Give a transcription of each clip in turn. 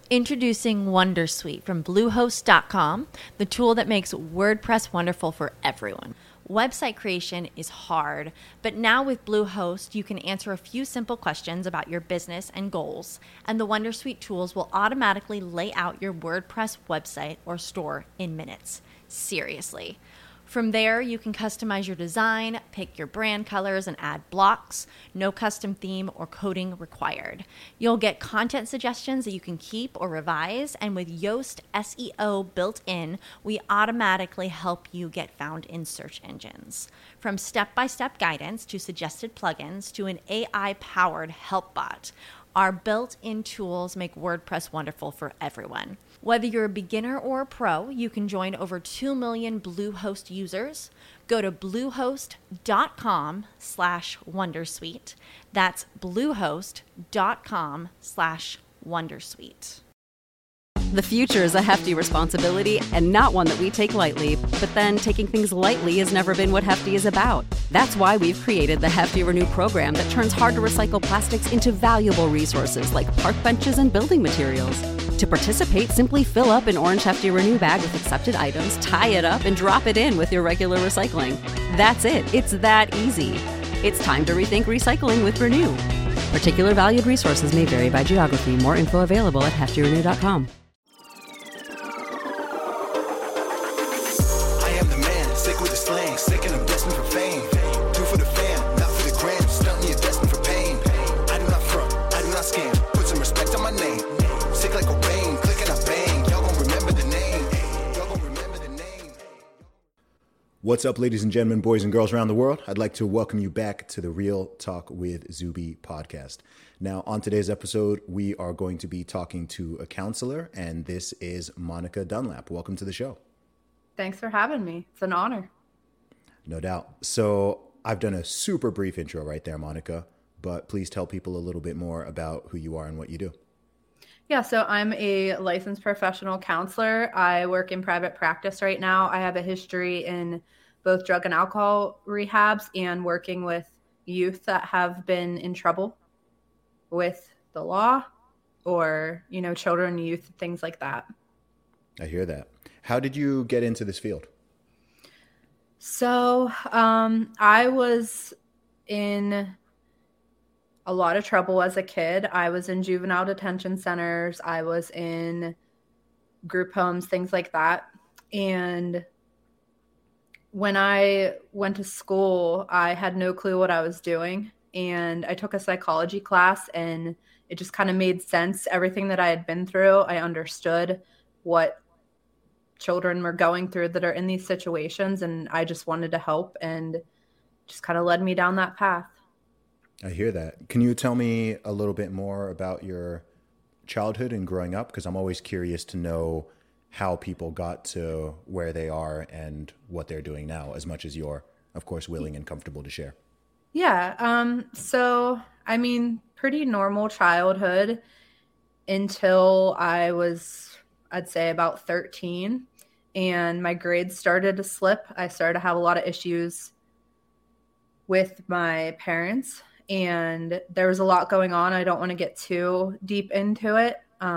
Introducing Wondersuite from Bluehost.com, the tool that makes WordPress wonderful for everyone. Website creation is hard, but now with Bluehost, you can answer a few simple questions about your business and goals, and the Wondersuite tools will automatically lay out your WordPress website or store in minutes. Seriously. From there, you can customize your design, pick your brand colors, and add blocks. No custom theme or coding required. You'll get content suggestions that you can keep or revise, and with Yoast SEO built in, we automatically help you get found in search engines. From step-by-step guidance to suggested plugins to an AI-powered help bot, our built-in tools make WordPress wonderful for everyone. Whether you're a beginner or a pro, you can join over 2 million Bluehost users. Go to bluehost.com/wondersuite. That's bluehost.com/wondersuite. The future is a hefty responsibility and not one that we take lightly. But then taking things lightly has never been what Hefty is about. That's why we've created the Hefty Renew program that turns hard-to-recycle plastics into valuable resources like park benches and building materials. To participate, simply fill up an orange Hefty Renew bag with accepted items, tie it up, and drop it in with your regular recycling. That's it. It's that easy. It's time to rethink recycling with Renew. Particular valued resources may vary by geography. More info available at heftyrenew.com. Sick with the slang, sick and I'm destined for fame. Do for the fam, not for the gram. Stunting, you're destined for pain. I do not front, I do not scam. Put some respect on my name. Sick like a rain, click and I bang. Y'all gon' remember the name. Y'all gon' remember the name. What's up, ladies and gentlemen, boys and girls around the world? I'd like to welcome you back to the Real Talk with Zuby podcast. Now, on today's episode, we are going to be talking to a counselor, and this is Monica Dunlap. Welcome to the show. Thanks for having me. It's an honor. No doubt. So I've done a super brief intro right there, Monica, but please tell people a little bit more about who you are and what you do. Yeah, so I'm a licensed professional counselor. I work in private practice right now. I have a history in both drug and alcohol rehabs and working with youth that have been in trouble with the law or, children, youth, things like that. I hear that. How did you get into this field? So I was in a lot of trouble as a kid. I was in juvenile detention centers. I was in group homes, things like that. And when I went to school, I had no clue what I was doing. And I took a psychology class and it just kind of made sense. Everything that I had been through, I understood what children were going through that are in these situations, and I just wanted to help, and just kind of led me down that path. I hear that. Can you tell me a little bit more about your childhood and growing up? Because I'm always curious to know how people got to where they are and what they're doing now, as much as you're, of course, willing and comfortable to share. Yeah. Pretty normal childhood until I was, I'd say, about 13. And my grades started to slip. I started to have a lot of issues with my parents, and there was a lot going on. I don't want to get too deep into it,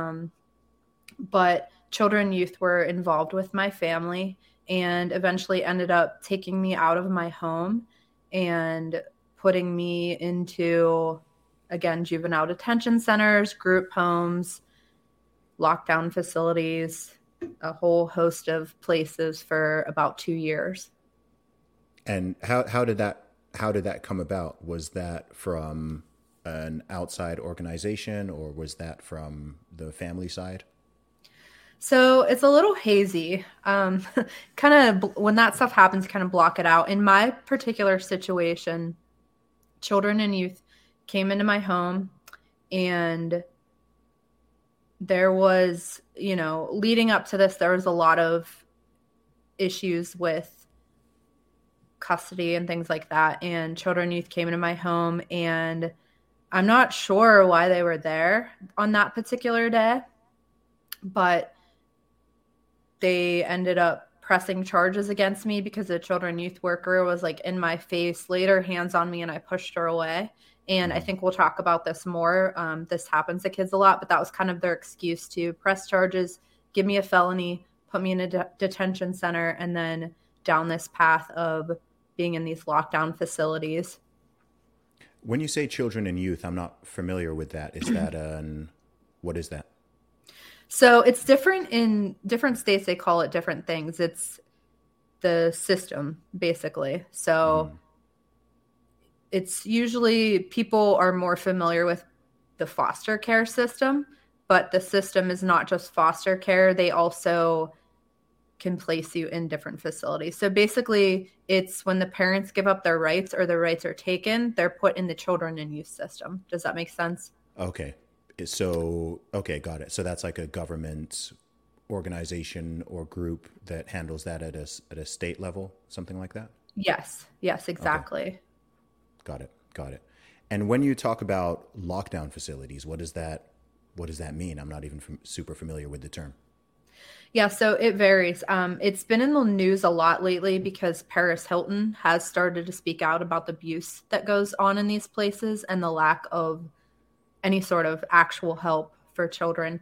but children and youth were involved with my family and eventually ended up taking me out of my home and putting me into, again, juvenile detention centers, group homes, lockdown facilities, a whole host of places for about 2 years. And how did that come about? Was that from an outside organization or was that from the family side? So it's a little hazy. Kind of when that stuff happens, kind of block it out. In my particular situation, children and youth came into my home, and there was, leading up to this, there was a lot of issues with custody and things like that. And children and youth came into my home, and I'm not sure why they were there on that particular day, but they ended up pressing charges against me because the children and youth worker was in my face, laid her hands on me, and I pushed her away. And I think we'll talk about this more. This happens to kids a lot, but that was kind of their excuse to press charges, give me a felony, put me in a detention center, and then down this path of being in these lockdown facilities. When you say children and youth, I'm not familiar with that. Is that what is that? So it's different in different states. They call it different things. It's the system, basically. So it's usually people are more familiar with the foster care system, but the system is not just foster care. They also can place you in different facilities. So basically, it's when the parents give up their rights or their rights are taken, they're put in the children and youth system. Does that make sense? Okay. So, okay, got it. So that's like a government organization or group that handles that at a state level, something like that? Yes, exactly. Okay. Got it. And when you talk about lockdown facilities, what does that mean? I'm not even super familiar with the term. Yeah, so it varies. It's been in the news a lot lately because Paris Hilton has started to speak out about the abuse that goes on in these places and the lack of any sort of actual help for children.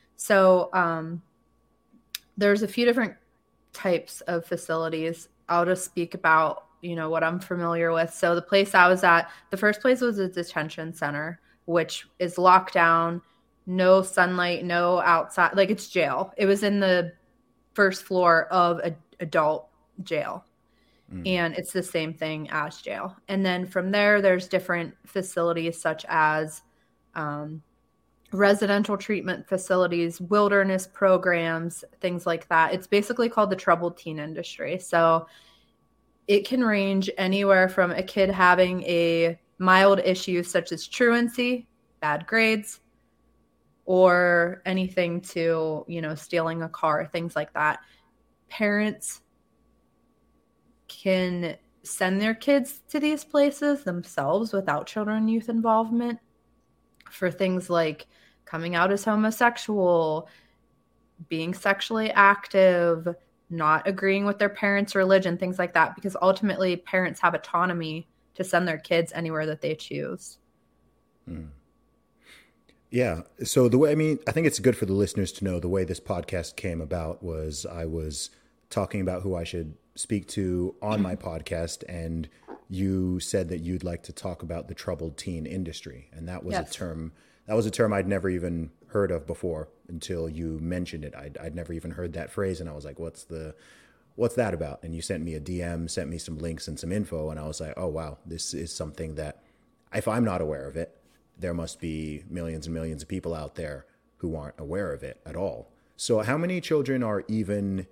So there's a few different types of facilities. I'll just speak about, what I'm familiar with. So the place I was at, the first place was a detention center, which is locked down, no sunlight, no outside, like it's jail. It was in the first floor of an adult jail. And it's the same thing as jail. And then from there, there's different facilities such as residential treatment facilities, wilderness programs, things like that. It's basically called the troubled teen industry. So it can range anywhere from a kid having a mild issue such as truancy, bad grades, or anything to, stealing a car, things like that. Parents can send their kids to these places themselves without children and youth involvement for things like coming out as homosexual, being sexually active, not agreeing with their parents' religion, things like that, because ultimately parents have autonomy to send their kids anywhere that they choose. Yeah. So I think it's good for the listeners to know the way this podcast came about was I was talking about who I should speak to on my podcast, and you said that you'd like to talk about the troubled teen industry. And that was a term I'd never even heard of before until you mentioned it. I'd never even heard that phrase. And I was like, what's that about? And you sent me a DM, sent me some links and some info. And I was like, oh, wow, this is something that if I'm not aware of it, there must be millions and millions of people out there who aren't aware of it at all. So how many children are even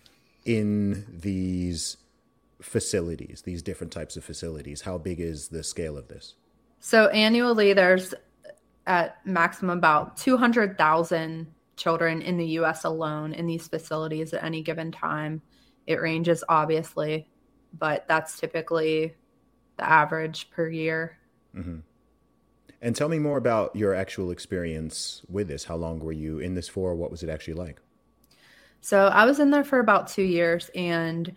in these facilities, these different types of facilities? How big is the scale of this? So annually, there's at maximum about 200,000 children in the U.S. alone in these facilities at any given time. It ranges, obviously, but that's typically the average per year. Mm-hmm. And tell me more about your actual experience with this. How long were you in this for? What was it actually like? So I was in there for about 2 years, and,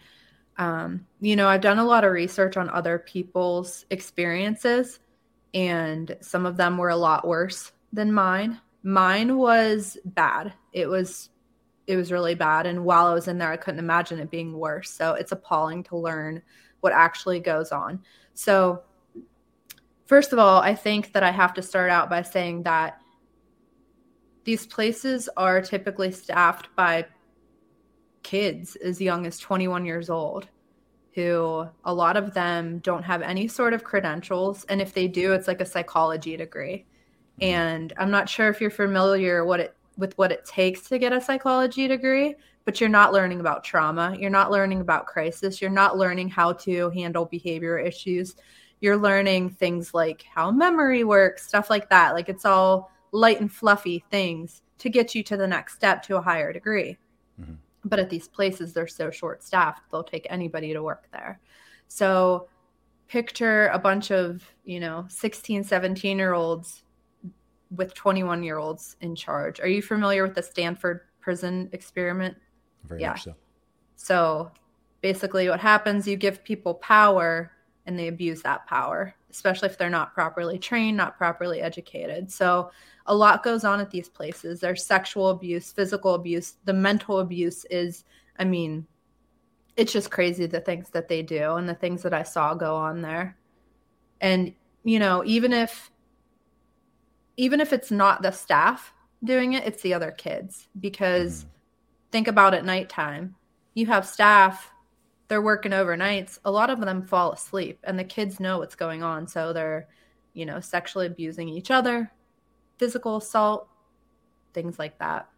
I've done a lot of research on other people's experiences, and some of them were a lot worse than mine. Mine was bad. It was really bad. And while I was in there, I couldn't imagine it being worse. So it's appalling to learn what actually goes on. So first of all, I think that I have to start out by saying that these places are typically staffed by kids as young as 21 years old, who a lot of them don't have any sort of credentials. And if they do, it's like a psychology degree. And I'm not sure if you're familiar with what it takes to get a psychology degree, but you're not learning about trauma. You're not learning about crisis. You're not learning how to handle behavior issues. You're learning things like how memory works, stuff like that. Like it's all light and fluffy things to get you to the next step to a higher degree. Mm-hmm. But at these places, they're so short-staffed, they'll take anybody to work there. So picture a bunch of, 16, 17-year-olds with 21-year-olds in charge. Are you familiar with the Stanford prison experiment? Very much so. So basically what happens, you give people power and they abuse that power. especially if they're not properly trained, not properly educated. So a lot goes on at these places. There's sexual abuse, physical abuse. The mental abuse is, I mean, it's just crazy the things that they do and the things that I saw go on there. And, you know, even if it's not the staff doing it, it's the other kids. Because think about at nighttime, you have staff, they're working overnights. A lot of them fall asleep and the kids know what's going on. So they're, you know, sexually abusing each other, physical assault, things like that.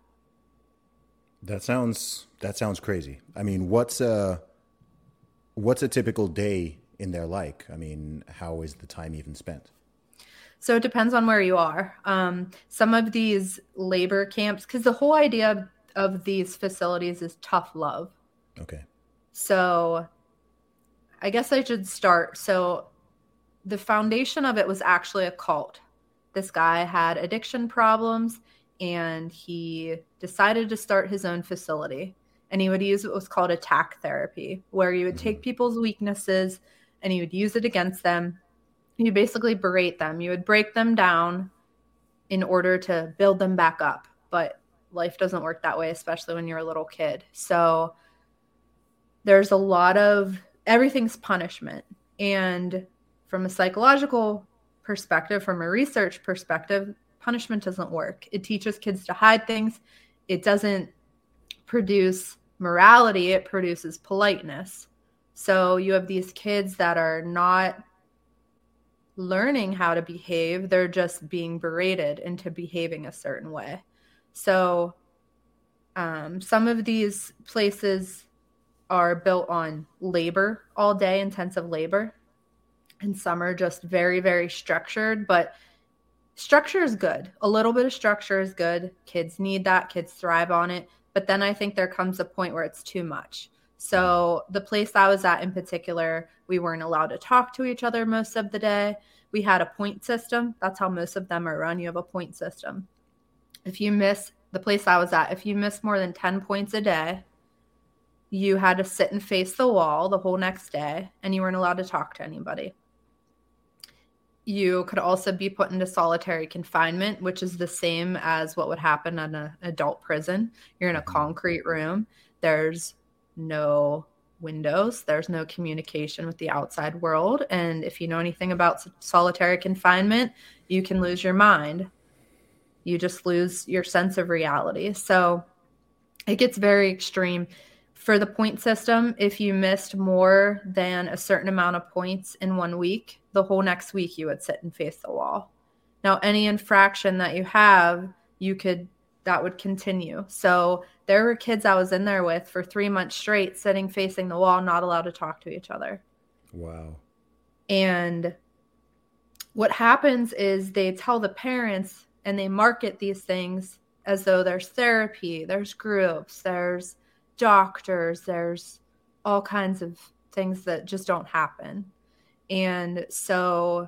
That sounds crazy. I mean, what's a typical day in their like? I mean, how is the time even spent? So it depends on where you are. Some of these labor camps, because the whole idea of these facilities is tough love. Okay. So I guess I should start. So the foundation of it was actually a cult. This guy had addiction problems and he decided to start his own facility. And he would use what was called attack therapy, where you would take people's weaknesses and you would use it against them. You basically berate them. You would break them down in order to build them back up. But life doesn't work that way, especially when you're a little kid. So there's a lot of everything's punishment. And from a psychological perspective, from a research perspective, punishment doesn't work. It teaches kids to hide things. It doesn't produce morality. It produces politeness. So you have these kids that are not learning how to behave. They're just being berated into behaving a certain way. So some of these places are built on labor all day, intensive labor. And some are just very, very structured. But structure is good. A little bit of structure is good. Kids need that. Kids thrive on it. But then I think there comes a point where it's too much. So the place I was at in particular, we weren't allowed to talk to each other most of the day. We had a point system. That's how most of them are run. You have a point system. If you miss the place I was at, if you miss more than 10 points a day, you had to sit and face the wall the whole next day, and you weren't allowed to talk to anybody. You could also be put into solitary confinement, which is the same as what would happen in an adult prison. You're in a concrete room. There's no windows. There's no communication with the outside world. And if you know anything about solitary confinement, you can lose your mind. You just lose your sense of reality. So it gets very extreme. For the point system, if you missed more than a certain amount of points in 1 week, the whole next week you would sit and face the wall. Now, any infraction that you have, that would continue. So there were kids I was in there with for 3 months straight, sitting facing the wall, not allowed to talk to each other. Wow. And what happens is they tell the parents and they market these things as though there's therapy, there's groups, there's doctors, there's all kinds of things that just don't happen. And so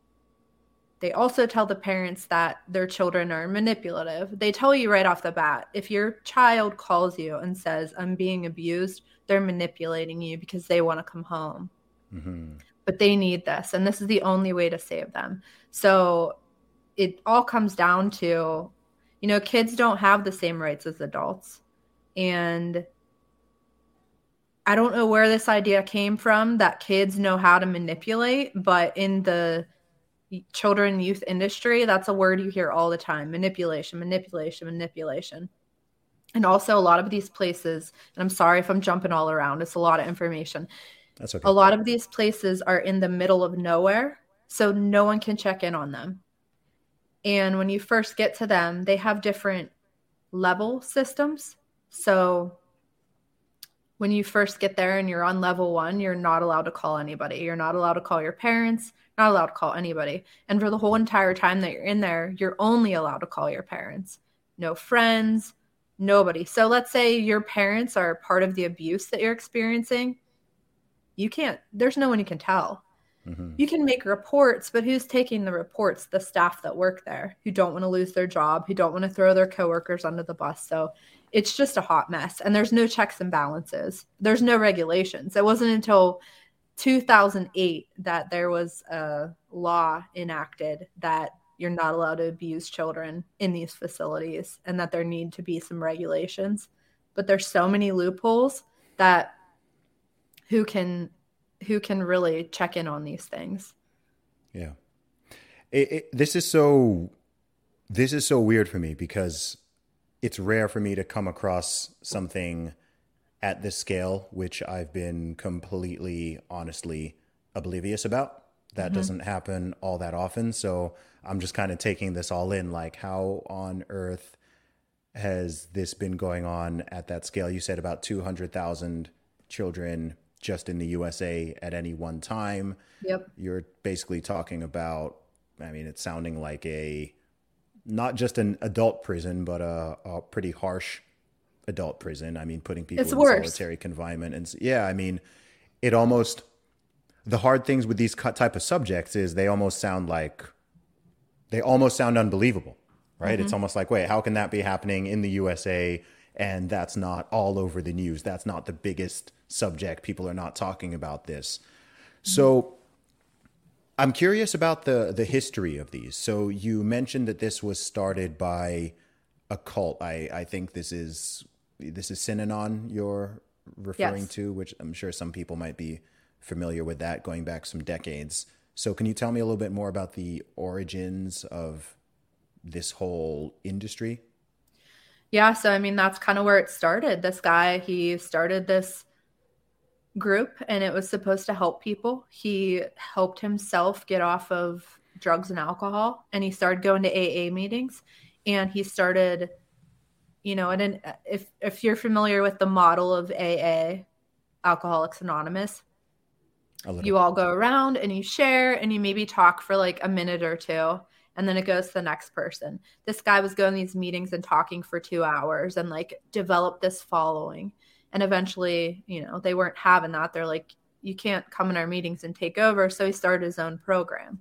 they also tell the parents that their children are manipulative. They tell you right off the bat, if your child calls you and says, I'm being abused, they're manipulating you because they want to come home. Mm-hmm. But they need this, and this is the only way to save them. So it all comes down to, kids don't have the same rights as adults. And I don't know where this idea came from that kids know how to manipulate, but in the children and youth industry, that's a word you hear all the time: manipulation, manipulation, manipulation. And also a lot of these places, and I'm sorry if I'm jumping all around, it's a lot of information. That's okay. A lot of these places are in the middle of nowhere, so no one can check in on them. And when you first get to them, they have different level systems. So when you first get there and you're on level 1, you're not allowed to call anybody. You're not allowed to call your parents, not allowed to call anybody. And for the whole entire time that you're in there, you're only allowed to call your parents. No friends, nobody. So let's say your parents are part of the abuse that you're experiencing. There's no one you can tell. Mm-hmm. You can make reports, but who's taking the reports? The staff that work there, who don't want to lose their job, who don't want to throw their coworkers under the bus. So it's just a hot mess. And there's no checks and balances. There's no regulations. It wasn't until 2008 that there was a law enacted that you're not allowed to abuse children in these facilities and that there need to be some regulations. But there's so many loopholes that who can really check in on these things. Yeah. This is so weird for me because it's rare for me to come across something at this scale, which I've been completely, honestly oblivious about. That doesn't happen all that often. So I'm just kind of taking this all in, like, how on earth has this been going on at that scale? You said about 200,000 children just in the USA at any one time. Yep. You're basically talking about, I mean, it's sounding like not just an adult prison, but a pretty harsh adult prison. I mean, putting people in solitary confinement. And yeah, I mean, the hard things with these type of subjects is they almost sound unbelievable, right? It's almost like, wait, how can that be happening in the USA and that's not all over the news? That's not the biggest subject. People are not talking about this. So I'm curious about the history of these. So you mentioned that this was started by a cult. I think this is Synanon you're referring to, which I'm sure some people might be familiar with that going back some decades. So can you tell me a little bit more about the origins of this whole industry? Yeah, so I mean, that's kind of where it started. This guy, he started this group and it was supposed to help people. He helped himself get off of drugs and alcohol, and he started going to AA meetings, and he started, and if you're familiar with the model of AA, Alcoholics Anonymous, you all go around and you share and you maybe talk for like a minute or two, and then it goes to the next person. This guy was going to these meetings and talking for 2 hours and like developed this following. And eventually, they weren't having that. They're like, you can't come in our meetings and take over. So he started his own program.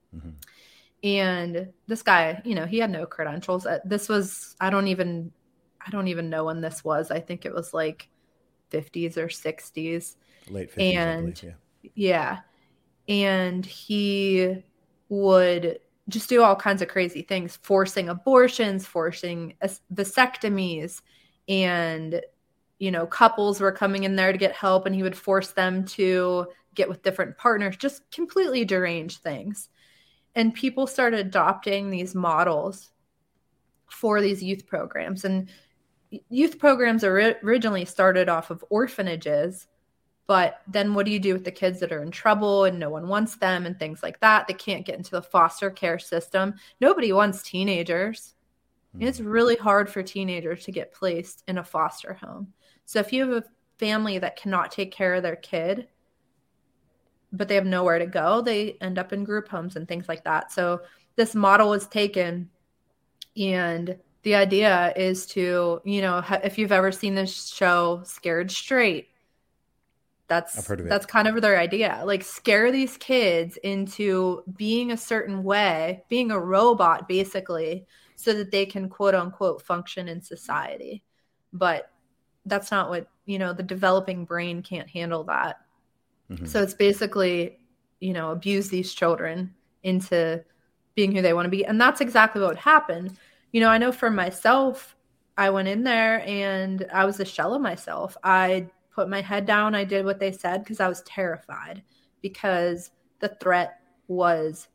And this guy, he had no credentials. This was, I don't even know when this was. I think it was like 50s or 60s. Late 50s, and I believe, yeah. And he would just do all kinds of crazy things, forcing abortions, forcing vasectomies, and couples were coming in there to get help and he would force them to get with different partners, just completely deranged things. And people started adopting these models for these youth programs. And youth programs originally started off of orphanages, but then what do you do with the kids that are in trouble and no one wants them and things like that? They can't get into the foster care system. Nobody wants teenagers. It's really hard for teenagers to get placed in a foster home. So if you have a family that cannot take care of their kid, but they have nowhere to go, they end up in group homes and things like that. So this model was taken, and the idea is to, if you've ever seen this show Scared Straight, I've heard of it. That's kind of their idea. Like, scare these kids into being a certain way, being a robot basically, so that they can quote unquote function in society. But that's not what, the developing brain can't handle that. So it's basically, abuse these children into being who they want to be. And that's exactly what happened. I know for myself, I went in there and I was a shell of myself. I put my head down. I did what they said because I was terrified, because the threat was,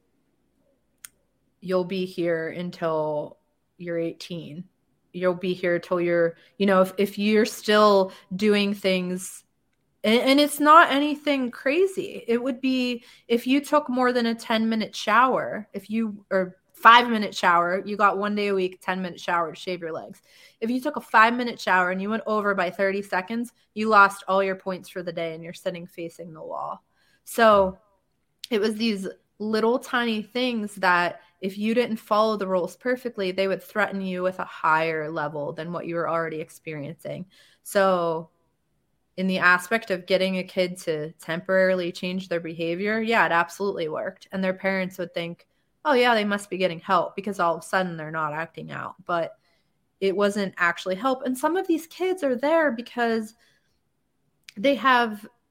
you'll be here until you're 18. You'll be here till you're, if you're still doing things, and it's not anything crazy. It would be if you took more than a 10-minute shower, or 5-minute shower, you got 1 day a week, 10-minute shower to shave your legs. If you took a 5-minute shower and you went over by 30 seconds, you lost all your points for the day and you're sitting facing the wall. So it was these little tiny things that if you didn't follow the rules perfectly, they would threaten you with a higher level than what you were already experiencing. So in the aspect of getting a kid to temporarily change their behavior, yeah, it absolutely worked. And their parents would think, oh yeah, they must be getting help because all of a sudden they're not acting out. But it wasn't actually help. And some of these kids are there because they have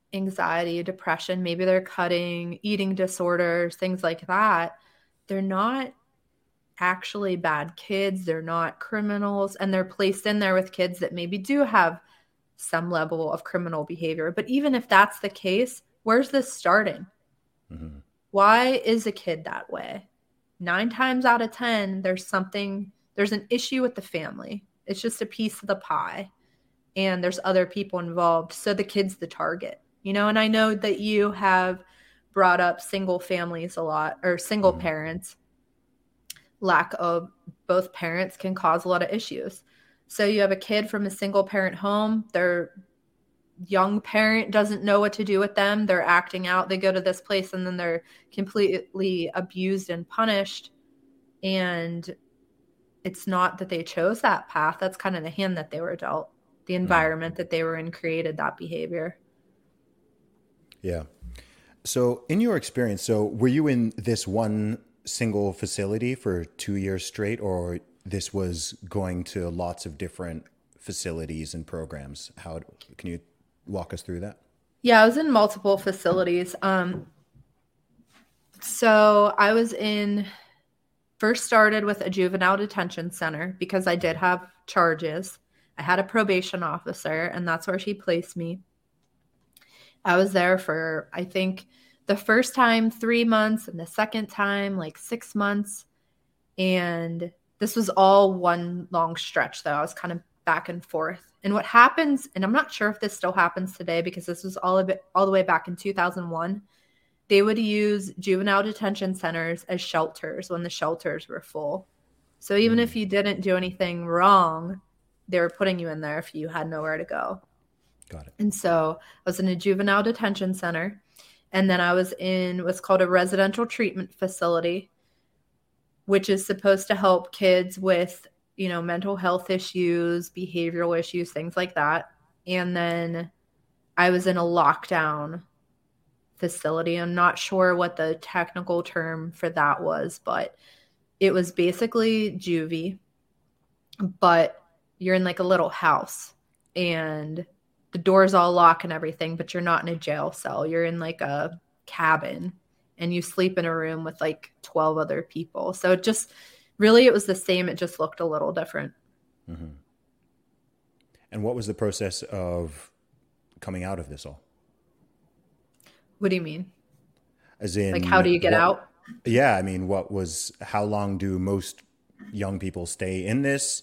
anxiety, depression, maybe they're cutting, eating disorders, things like that, they're not actually bad kids. They're not criminals, and they're placed in there with kids that maybe do have some level of criminal behavior. But even if that's the case, where's this starting? Mm-hmm. Why is a kid that way? 9 times out of 10, there's an issue with the family. It's just a piece of the pie, and there's other people involved. So the kid's the target, and I know that you have brought up single families a lot, or single mm-hmm. parents. Lack of both parents can cause a lot of issues. So you have a kid from a single parent home, their young parent doesn't know what to do with them. They're acting out. They go to this place and then they're completely abused and punished. And it's not that they chose that path. That's kind of the hand that they were dealt. The environment that they were in created that behavior. Yeah. So in your experience, were you in this one single facility for 2 years straight, or this was going to lots of different facilities and programs? Can you walk us through that? Yeah, I was in multiple facilities. So I first started with a juvenile detention center because I did have charges. I had a probation officer, and that's where she placed me. I was there for, I think, the first time 3 months and the second time like 6 months. And this was all one long stretch, though. I was kind of back and forth. And what happens, and I'm not sure if this still happens today because this was all the way back in 2001, they would use juvenile detention centers as shelters when the shelters were full. So even if you didn't do anything wrong, they were putting you in there if you had nowhere to go. Got it. And so I was in a juvenile detention center. And then I was in what's called a residential treatment facility, which is supposed to help kids with, mental health issues, behavioral issues, things like that. And then I was in a lockdown facility. I'm not sure what the technical term for that was, but it was basically juvie, but you're in like a little house and the doors all lock and everything, but you're not in a jail cell. You're in like a cabin and you sleep in a room with like 12 other people. So it was the same. It just looked a little different. Mm-hmm. And what was the process of coming out of this all? What do you mean? As in, like, how do you get out? Yeah. I mean, how long do most young people stay in this?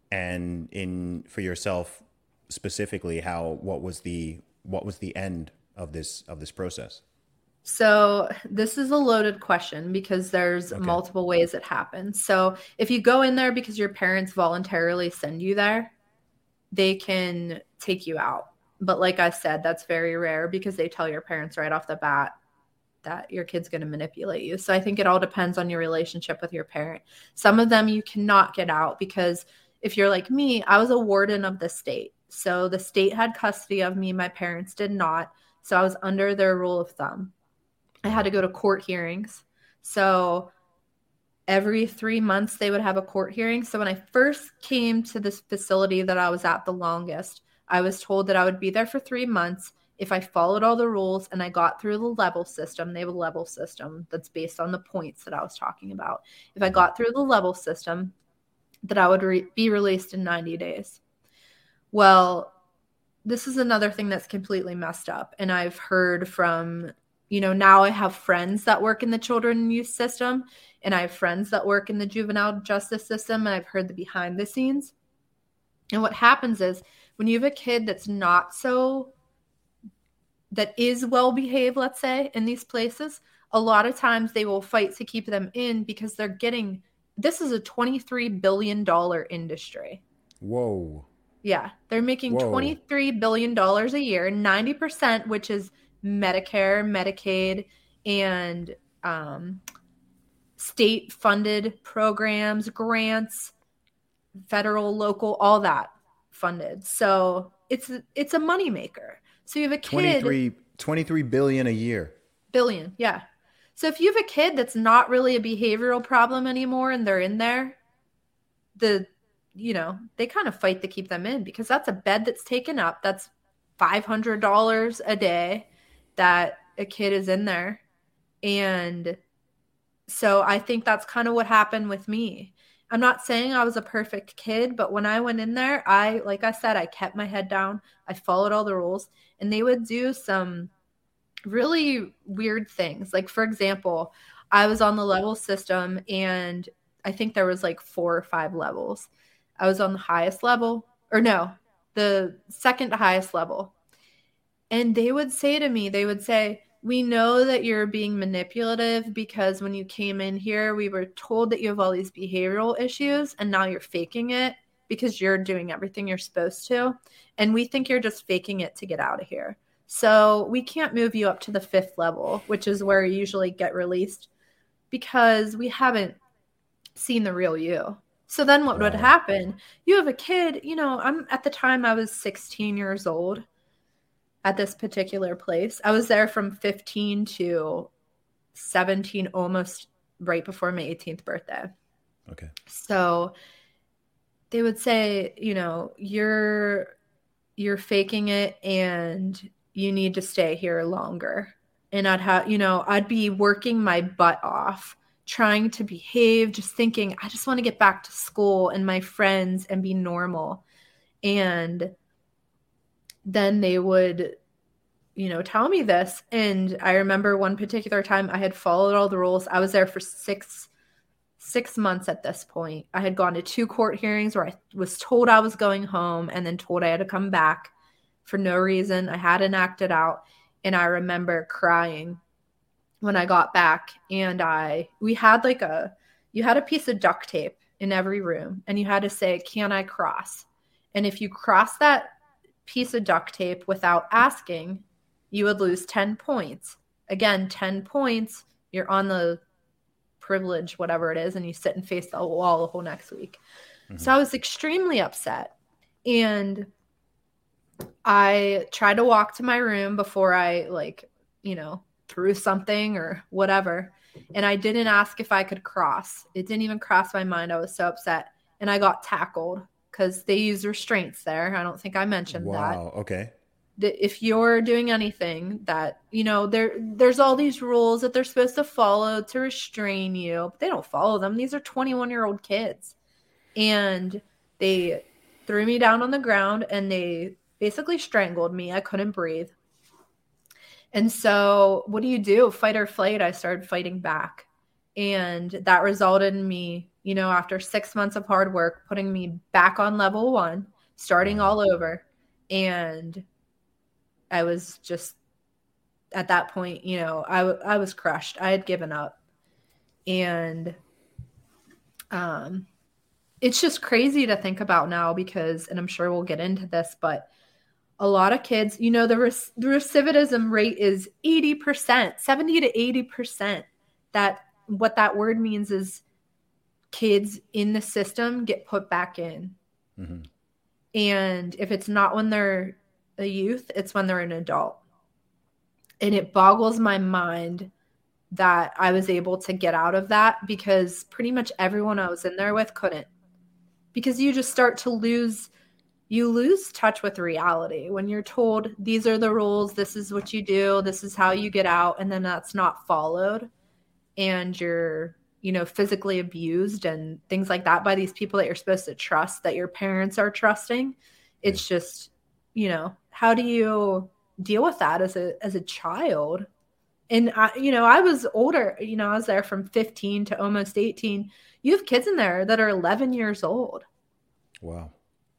And for yourself specifically, what was the end of this process? So this is a loaded question because there's multiple ways it happens. So if you go in there because your parents voluntarily send you there, they can take you out. But like I said, that's very rare because they tell your parents right off the bat that your kid's going to manipulate you. So I think it all depends on your relationship with your parent. Some of them you cannot get out because if you're like me, I was a warden of the state. So the state had custody of me. My parents did not. So I was under their rule of thumb. I had to go to court hearings. So every 3 months they would have a court hearing. So when I first came to this facility that I was at the longest, I was told that I would be there for 3 months if I followed all the rules and I got through the level system. They have a level system that's based on the points that I was talking about. If I got through the level system, that I would be released in 90 days. Well, this is another thing that's completely messed up. And I've heard from, now I have friends that work in the children and youth system, and I have friends that work in the juvenile justice system, and I've heard the behind the scenes. And what happens is when you have a kid that is well behaved, let's say, in these places, a lot of times they will fight to keep them in because this is a $23 billion industry. Whoa. Yeah, they're making $23 billion a year, 90%, which is Medicare, Medicaid, and state-funded programs, grants, federal, local, all that funded. So it's a moneymaker. So you have a kid... 23 billion a year. Billion, yeah. So if you have a kid that's not really a behavioral problem anymore and they're in there, they kind of fight to keep them in because that's a bed that's taken up. That's $500 a day. that a kid is in there. And so I think that's kind of what happened with me. I'm not saying I was a perfect kid, but when I went in there, like I said, I kept my head down. I followed all the rules, and they would do some really weird things. Like, for example, I was on the level system, and I think there was like 4 or 5 levels. I was on the highest level, or no, the second to highest level. And they would say to me, we know that you're being manipulative because when you came in here, we were told that you have all these behavioral issues, and now you're faking it because you're doing everything you're supposed to. And we think you're just faking it to get out of here. So we can't move you up to the 5th level, which is where you usually get released, because we haven't seen the real you. So then what would happen? You have a kid, at the time I was 16 years old at this particular place. I was there from 15 to 17, almost right before my 18th birthday. Okay. So they would say, you're faking it and you need to stay here longer. And I'd be working my butt off, trying to behave, just thinking, I just want to get back to school and my friends and be normal. And then they would, tell me this. And I remember one particular time I had followed all the rules. I was there for six months at this point. I had gone to 2 court hearings where I was told I was going home and then told I had to come back for no reason. I hadn't acted out. And I remember crying when I got back, and you had a piece of duct tape in every room, and you had to say, can I cross? And if you cross that piece of duct tape without asking, you would lose 10 points. Again, 10 points, you're on the privilege, whatever it is, and you sit and face the wall the whole next week. Mm-hmm. So I was extremely upset. And I tried to walk to my room before I threw something or whatever. And I didn't ask if I could cross. It didn't even cross my mind. I was so upset. And I got tackled because they use restraints there. I don't think I mentioned that. Wow. Okay. If you're doing anything that, there's all these rules that they're supposed to follow to restrain you, but they don't follow them. These are 21-year-old kids. And they threw me down on the ground and they basically strangled me. I couldn't breathe. And so what do you do? Fight or flight. I started fighting back. And that resulted in me, after 6 months of hard work, putting me back on level 1, starting all over. And I was just, at that point, I was crushed. I had given up. And it's just crazy to think about now because, and I'm sure we'll get into this, but a lot of kids, the recidivism rate is 80%, 70 to 80%. What that word means is kids in the system get put back in. Mm-hmm. And if it's not when they're a youth, it's when they're an adult. And it boggles my mind that I was able to get out of that because pretty much everyone I was in there with couldn't. Because you just start to lose touch with reality when you're told these are the rules, this is what you do, this is how you get out, and then that's not followed. And you're, physically abused and things like that by these people that you're supposed to trust, that your parents are trusting. It's just, how do you deal with that as a child? And I was older, I was there from 15 to almost 18. You have kids in there that are 11 years old. Wow.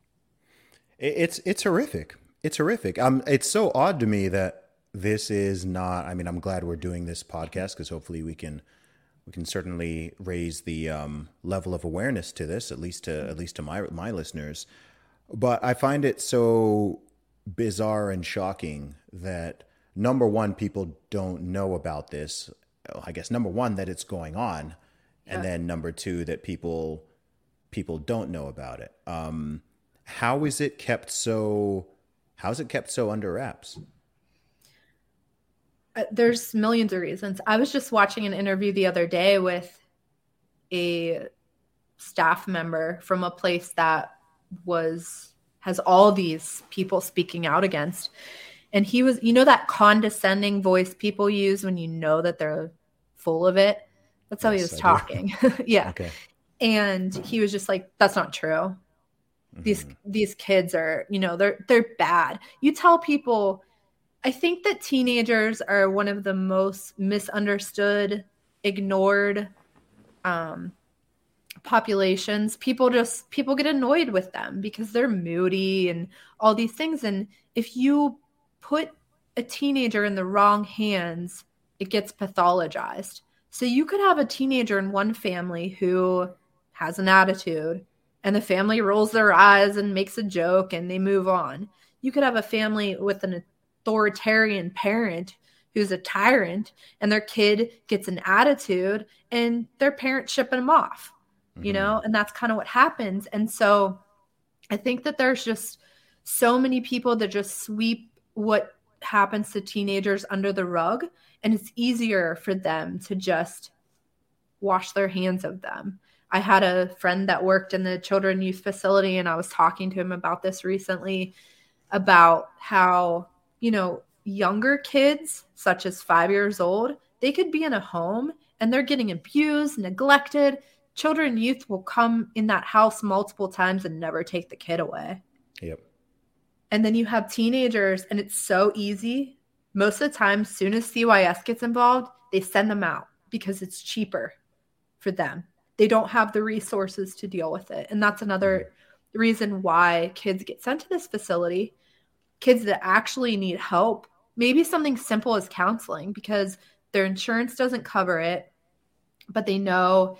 It's horrific. It's horrific. It's so odd to me that this is not, I'm glad we're doing this podcast because hopefully we can certainly raise the level of awareness to this, at least to my listeners. But I find it so bizarre and shocking that, number one, people don't know about this. I guess number one, that it's going on. Yeah. And then number two, that people don't know about it. How is it kept so under wraps? There's millions of reasons. I was just watching an interview the other day with a staff member from a place that has all these people speaking out against. And he was, you know, that condescending voice people use when you know that they're full of it. That's how he was talking. Yeah. Okay. And he was just like, that's not true. These kids are, you know, they're bad. You tell people, I think that teenagers are one of the most misunderstood, ignored populations. People get annoyed with them because they're moody and all these things. And if you put a teenager in the wrong hands, it gets pathologized. So you could have a teenager in one family who has an attitude and the family rolls their eyes and makes a joke and they move on. You could have a family with an authoritarian parent who's a tyrant and their kid gets an attitude and their parents shipping them off, you know, and that's kind of what happens. And so I think that there's just so many people that just sweep what happens to teenagers under the rug, and it's easier for them to just wash their hands of them. I had a friend that worked in the children youth facility, and I was talking to him about this recently, about how, you know, younger kids, such as 5 years old, they could be in a home and they're getting abused, neglected. Children and youth will come in that house multiple times and never take the kid away. Yep. And then you have teenagers, and it's so easy. Most of the time, as soon as CYS gets involved, they send them out because it's cheaper for them. They don't have the resources to deal with it. And that's another reason why kids get sent to this facility. Kids that actually need help, maybe something simple as counseling, because their insurance doesn't cover it, but they know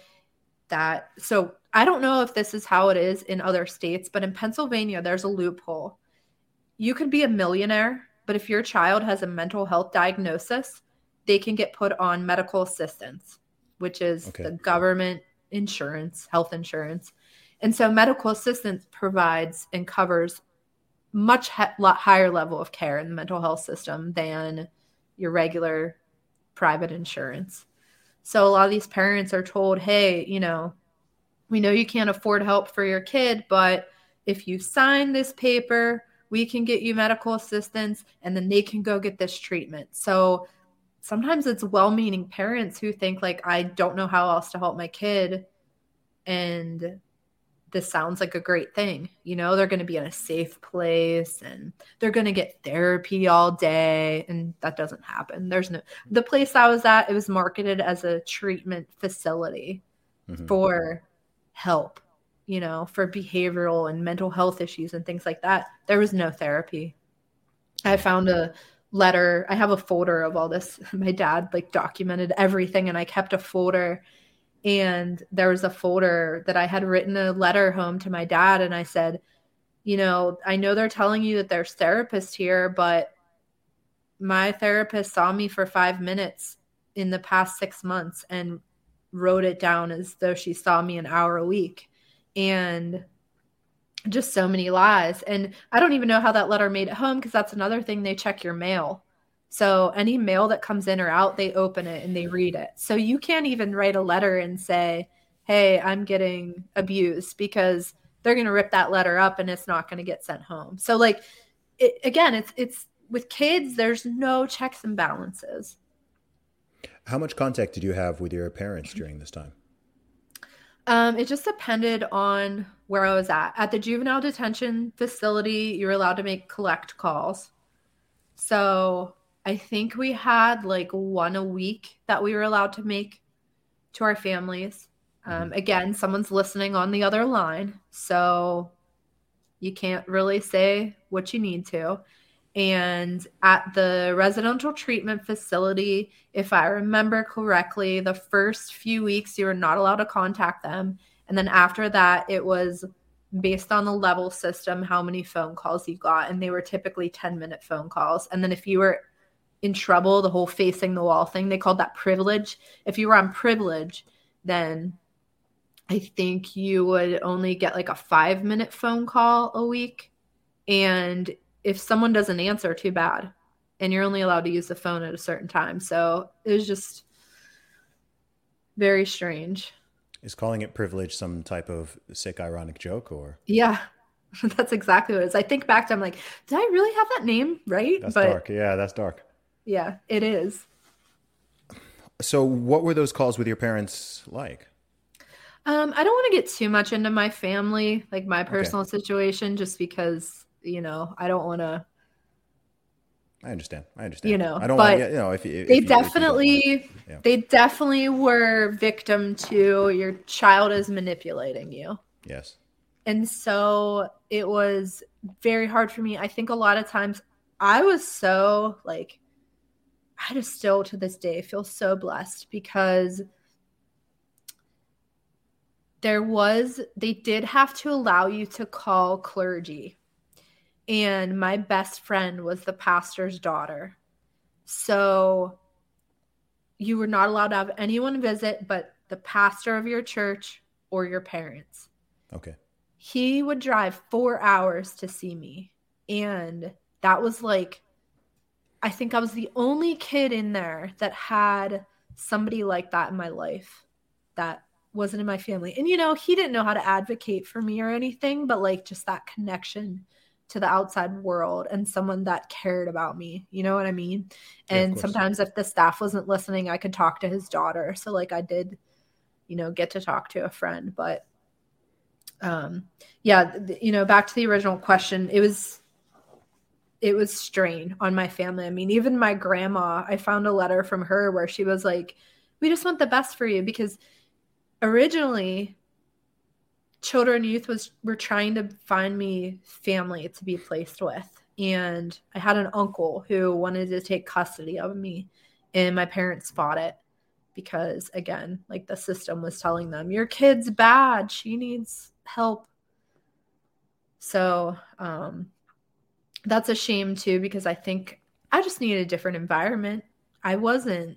that. So I don't know if this is how it is in other states, but in Pennsylvania, there's a loophole. You could be a millionaire, but if your child has a mental health diagnosis, they can get put on medical assistance, which is the government insurance, health insurance. And so medical assistance provides and covers much lot higher level of care in the mental health system than your regular private insurance. So a lot of these parents are told, hey, you know, we know you can't afford help for your kid, but if you sign this paper, we can get you medical assistance, and then they can go get this treatment. So sometimes it's well-meaning parents who think like, I don't know how else to help my kid, and this sounds like a great thing. You know, they're going to be in a safe place and they're going to get therapy all day, and that doesn't happen. The place I was at, it was marketed as a treatment facility for help, you know, for behavioral and mental health issues and things like that. There was no therapy. I found a letter. I have a folder of all this. My dad like documented everything, and I kept a folder. And there was a folder that I had written a letter home to my dad. And I said, you know, I know they're telling you that there's therapists here, but my therapist saw me for 5 minutes in the past 6 months and wrote it down as though she saw me an hour a week. And just so many lies. And I don't even know how that letter made it home, because that's another thing. They check your mail. So any mail that comes in or out, they open it and they read it. So you can't even write a letter and say, hey, I'm getting abused, because they're going to rip that letter up and it's not going to get sent home. So like, it's with kids, there's no checks and balances. How much contact did you have with your parents during this time? It just depended on where I was at. At the juvenile detention facility, you're allowed to make collect calls. So I think we had like one a week that we were allowed to make to our families. Again, someone's listening on the other line, so you can't really say what you need to. And at the residential treatment facility, if I remember correctly, the first few weeks you were not allowed to contact them. And then after that, it was based on the level system, how many phone calls you got. And they were typically 10-minute phone calls. And then if you were in trouble, the whole facing the wall thing, they called that privilege. If you were on privilege, then I think you would only get like a 5-minute phone call a week. And if someone doesn't answer, too bad. And you're only allowed to use the phone at a certain time. So it was just very strange. Is calling it privilege some type of sick, ironic joke, or? Yeah. That's exactly what it is. I think back to, I'm like, did I really have that name right? That's But dark. Yeah, that's dark. yeah, it is. So what were those calls with your parents like? I don't want to get too much into my family, like my Okay. personal situation, just because, I don't want to, I understand. I understand. I don't want, but yeah, they if you don't want definitely, to. Yeah. they definitely were victim to your child is manipulating you. Yes. And so it was very hard for me. I think a lot of times I was so like, I just still to this day feel so blessed because they did have to allow you to call clergy. And my best friend was the pastor's daughter. So you were not allowed to have anyone visit but the pastor of your church or your parents. Okay. He would drive 4 hours to see me. And that was like, I think I was the only kid in there that had somebody like that in my life that wasn't in my family. And, he didn't know how to advocate for me or anything, but like just that connection to the outside world and someone that cared about me. You know what I mean? Yeah, of And course. sometimes if the staff wasn't listening, I could talk to his daughter. So like I did, get to talk to a friend. But yeah, back to the original question, it was strain on my family. I mean, even my grandma, I found a letter from her where she was like, we just want the best for you, because originally children and youth were trying to find me family to be placed with. And I had an uncle who wanted to take custody of me, and my parents fought it because, again, like the system was telling them, your kid's bad, she needs help. So that's a shame too, because I think I just needed a different environment. I wasn't,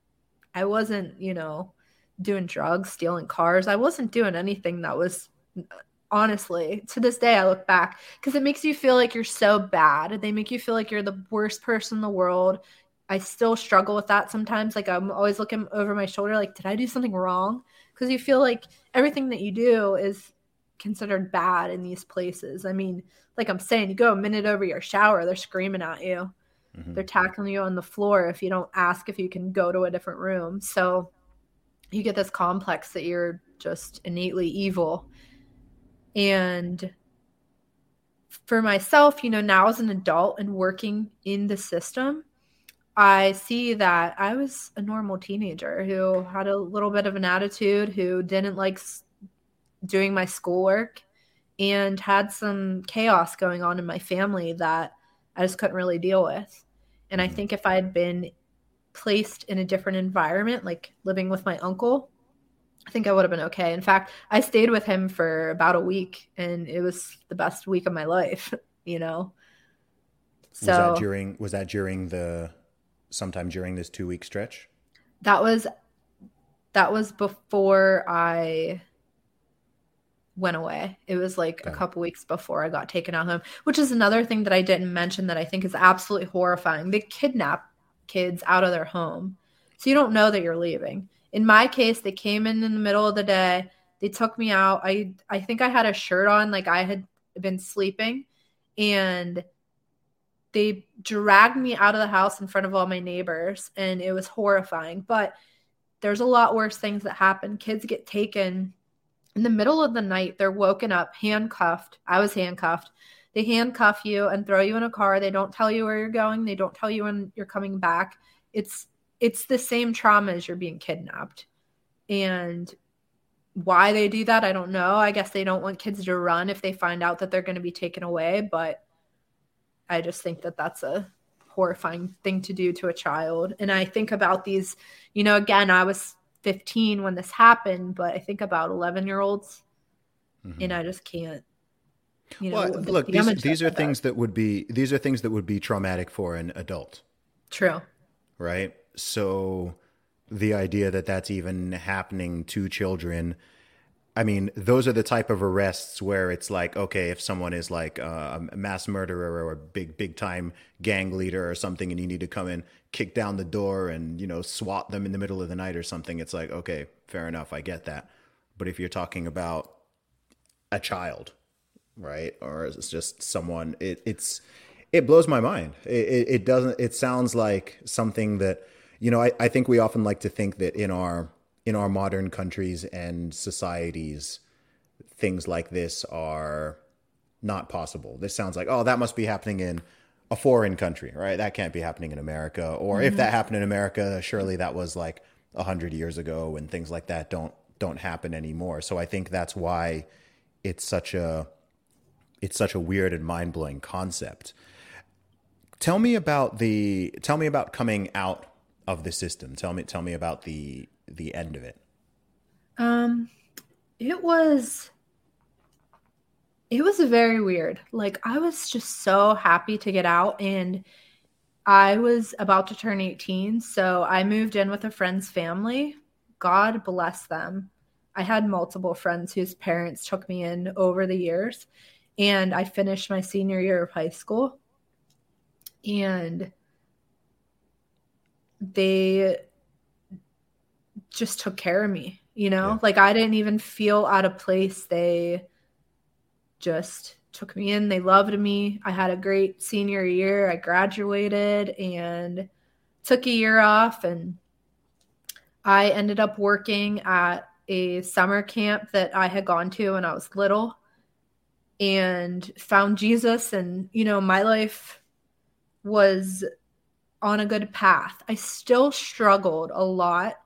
doing drugs, stealing cars. I wasn't doing anything that was, honestly, to this day, I look back, because it makes you feel like you're so bad. They make you feel like you're the worst person in the world. I still struggle with that sometimes. Like I'm always looking over my shoulder, like, did I do something wrong? Because you feel like everything that you do is considered bad in these places. I mean, like I'm saying, you go a minute over your shower, they're screaming at you. Mm-hmm. They're tackling you on the floor if you don't ask if you can go to a different room. So you get this complex that you're just innately evil. And for myself, now as an adult and working in the system, I see that I was a normal teenager who had a little bit of an attitude, who didn't like doing my schoolwork, and had some chaos going on in my family that I just couldn't really deal with. And I think if I had been placed in a different environment, like living with my uncle, I think I would have been okay. In fact, I stayed with him for about a week, and it was the best week of my life, So Was that sometime during this 2-week stretch? that was before I went away. It was like a couple weeks before I got taken out home, which is another thing that I didn't mention that I think is absolutely horrifying. They kidnap kids out of their home, so you don't know that you're leaving. In my case, they came in the middle of the day. They took me out. I think I had a shirt on, like I had been sleeping, and they dragged me out of the house in front of all my neighbors, and it was horrifying. But there's a lot worse things that happen. Kids get taken in the middle of the night. They're woken up, handcuffed. I was handcuffed. They handcuff you and throw you in a car. They don't tell you where you're going. They don't tell you when you're coming back. It's the same trauma as you're being kidnapped. And why they do that, I don't know. I guess they don't want kids to run if they find out that they're going to be taken away. But I just think that that's a horrifying thing to do to a child. And I think about these, again, I was 15 when this happened, but I think about 11-year-olds, and I just can't. Well, look, these are things that would be traumatic for an adult. True. Right. So the idea that that's even happening to children, I mean, those are the type of arrests where it's like, okay, if someone is like a mass murderer or a big time gang leader or something, and you need to come in, kick down the door and, swat them in the middle of the night or something, it's like, okay, fair enough. I get that. But if you're talking about a child, right? Or it's just someone, it blows my mind. It doesn't, it sounds like something that, you know, I think we often like to think that in our modern countries and societies, things like this are not possible. This sounds like, oh, that must be happening in a foreign country, right? That can't be happening in America. Or if that happened in America, surely that was like 100 years ago, and things like that don't happen anymore. So I think that's why it's such a weird and mind-blowing concept. Tell me about coming out of the system. Tell me about the end of it. It was very weird. Like, I was just so happy to get out, and I was about to turn 18, so I moved in with a friend's family. God bless them. I had multiple friends whose parents took me in over the years, and I finished my senior year of high school, and they just took care of me, you know? Yeah. Like, I didn't even feel out of place. They just took me in. They loved me. I had a great senior year. I graduated and took a year off, and I ended up working at a summer camp that I had gone to when I was little, and found Jesus. And, you know, my life was on a good path. I still struggled a lot.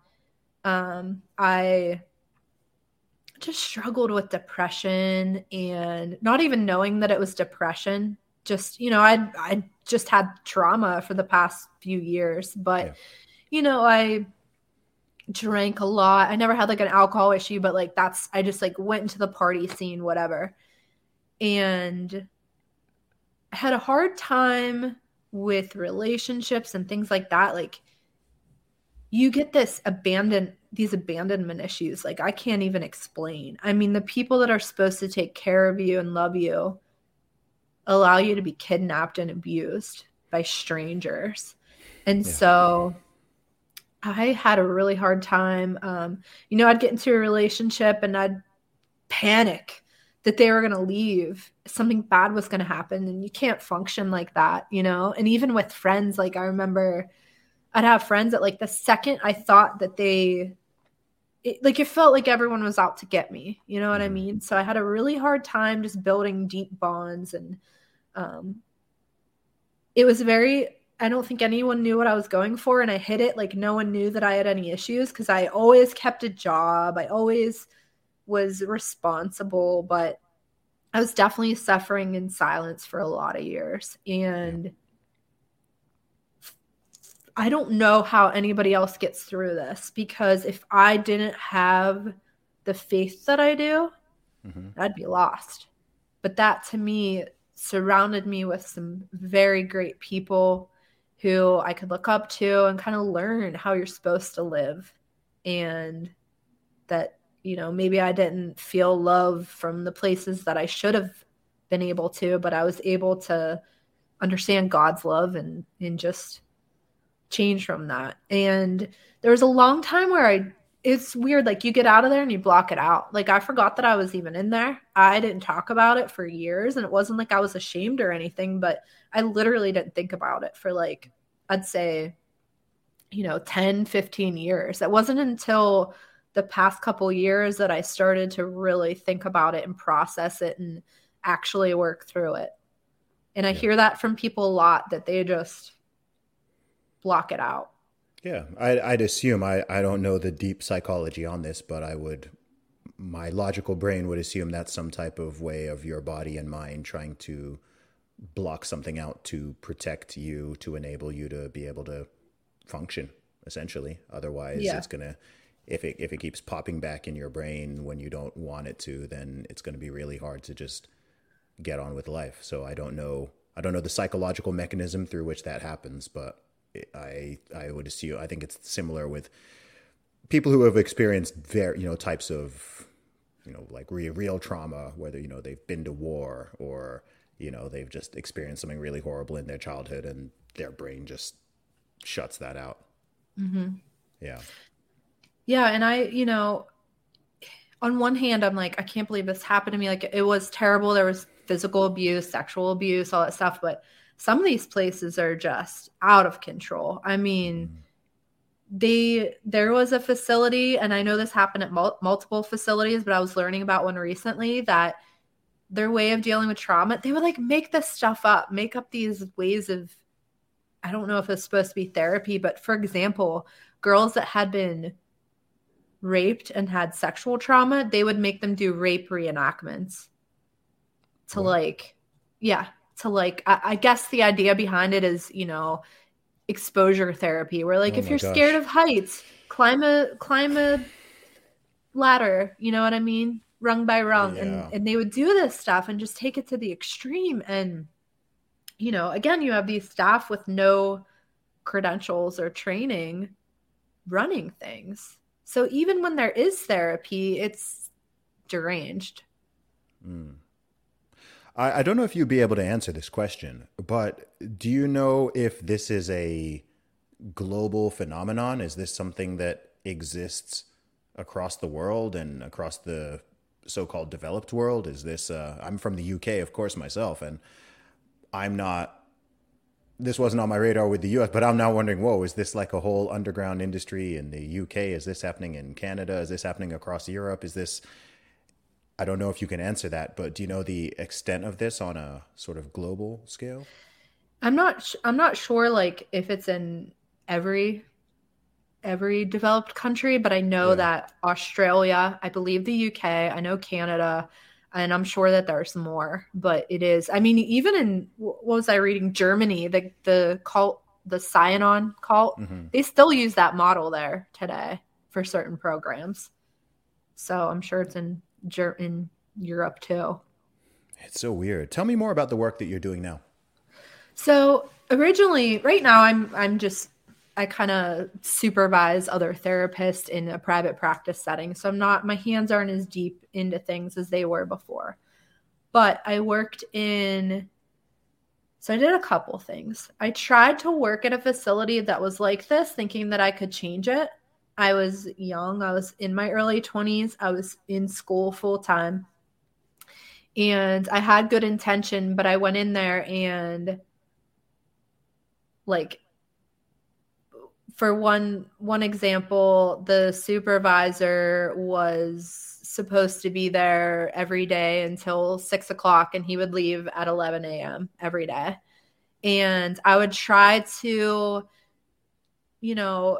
I just struggled with depression, and not even knowing that it was depression. Just, you know, I just had trauma for the past few years, but you know, I drank a lot. I never had like an alcohol issue, but like I just like went into the party scene, whatever. And I had a hard time with relationships and things like that. Like, you get these abandonment issues. Like, I can't even explain. I mean, the people that are supposed to take care of you and love you allow you to be kidnapped and abused by strangers. And so I had a really hard time. You know, I'd get into a relationship and I'd panic that they were going to leave. Something bad was going to happen, and you can't function like that, you know? And even with friends, like, I remember I'd have friends that, like, the second I thought that it felt like everyone was out to get me. You know what I mean? So I had a really hard time just building deep bonds. And it was I don't think anyone knew what I was going for. And I hid it. Like, no one knew that I had any issues, because I always kept a job. I always was responsible, but I was definitely suffering in silence for a lot of years. And I don't know how anybody else gets through this, because if I didn't have the faith that I do, I'd be lost. But that, to me, surrounded me with some very great people who I could look up to and kind of learn how you're supposed to live. And that, you know, maybe I didn't feel love from the places that I should have been able to, but I was able to understand God's love and just change from that. And there was a long time where it's weird, like, you get out of there and you block it out. Like, I forgot that I was even in there. I didn't talk about it for years, and it wasn't like I was ashamed or anything, but I literally didn't think about it for, like, I'd say, you know, 10, 15 years. It wasn't until the past couple years that I started to really think about it and process it and actually work through it. And I hear that from people a lot, that they just block it out. Yeah, I'd assume, I don't know the deep psychology on this, but my logical brain would assume that's some type of way of your body and mind trying to block something out to protect you, to enable you to be able to function, essentially. Otherwise, it's going to, if it keeps popping back in your brain when you don't want it to, then it's going to be really hard to just get on with life. So I don't know the psychological mechanism through which that happens, but I would assume, I think it's similar with people who have experienced types of, like real trauma, whether, they've been to war or, they've just experienced something really horrible in their childhood and their brain just shuts that out. Mm-hmm. Yeah. Yeah. And I, on one hand, I'm like, I can't believe this happened to me. Like, it was terrible. There was physical abuse, sexual abuse, all that stuff. But some of these places are just out of control. I mean, there was a facility, and I know this happened at multiple facilities, but I was learning about one recently that their way of dealing with trauma, they would like make this stuff up, make up these ways of, I don't know if it's supposed to be therapy, but for example, girls that had been raped and had sexual trauma, they would make them do rape reenactments to I guess the idea behind it is, you know, exposure therapy, where like, if you're scared of heights, climb a ladder, you know what I mean? Rung by rung. Yeah. And they would do this stuff and just take it to the extreme. And, you know, again, you have these staff with no credentials or training running things. So even when there is therapy, it's deranged. I don't know if you'd be able to answer this question, but do you know if this is a global phenomenon? Is this something that exists across the world and across the so-called developed world? Is this, I'm from the UK, of course, myself, and this wasn't on my radar with the US, but I'm now wondering, whoa, is this like a whole underground industry in the UK? Is this happening in Canada? Is this happening across Europe? I don't know if you can answer that, but do you know the extent of this on a sort of global scale? I'm not sure like if it's in every developed country, but I know that Australia, I believe the UK, I know Canada, and I'm sure that there's more, but it is, I mean, even in, what was I reading? Germany, the cult, the Synanon cult, they still use that model there today for certain programs. So I'm sure it's in Europe too. It's so weird. Tell me more about the work that you're doing now. So originally, right now, I kind of supervise other therapists in a private practice setting. So my hands aren't as deep into things as they were before. But I did a couple things. I tried to work at a facility that was like this, thinking that I could change it. I was young. I was in my early 20s. I was in school full time. And I had good intention, but I went in there and like, for one example, the supervisor was supposed to be there every day until 6 o'clock, and he would leave at 11 a.m. every day. And I would try to, you know,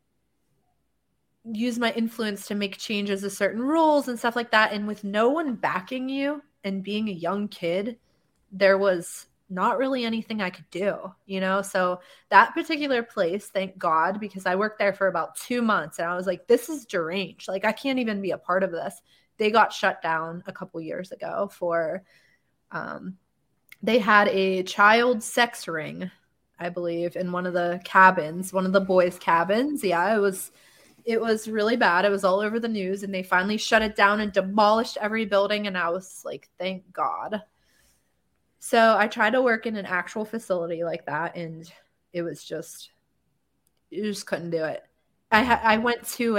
use my influence to make changes to certain rules and stuff like that. And with no one backing you and being a young kid, there was not really anything I could do, you know? So that particular place, thank God, because I worked there for about 2 months and I was like, this is deranged. Like, I can't even be a part of this. They got shut down a couple years ago for, they had a child sex ring, I believe, in one of the cabins, one of the boys' cabins. Yeah, it was really bad. It was all over the news, and they finally shut it down and demolished every building. And I was like, thank God. So I tried to work in an actual facility like that, and you just couldn't do it. I went to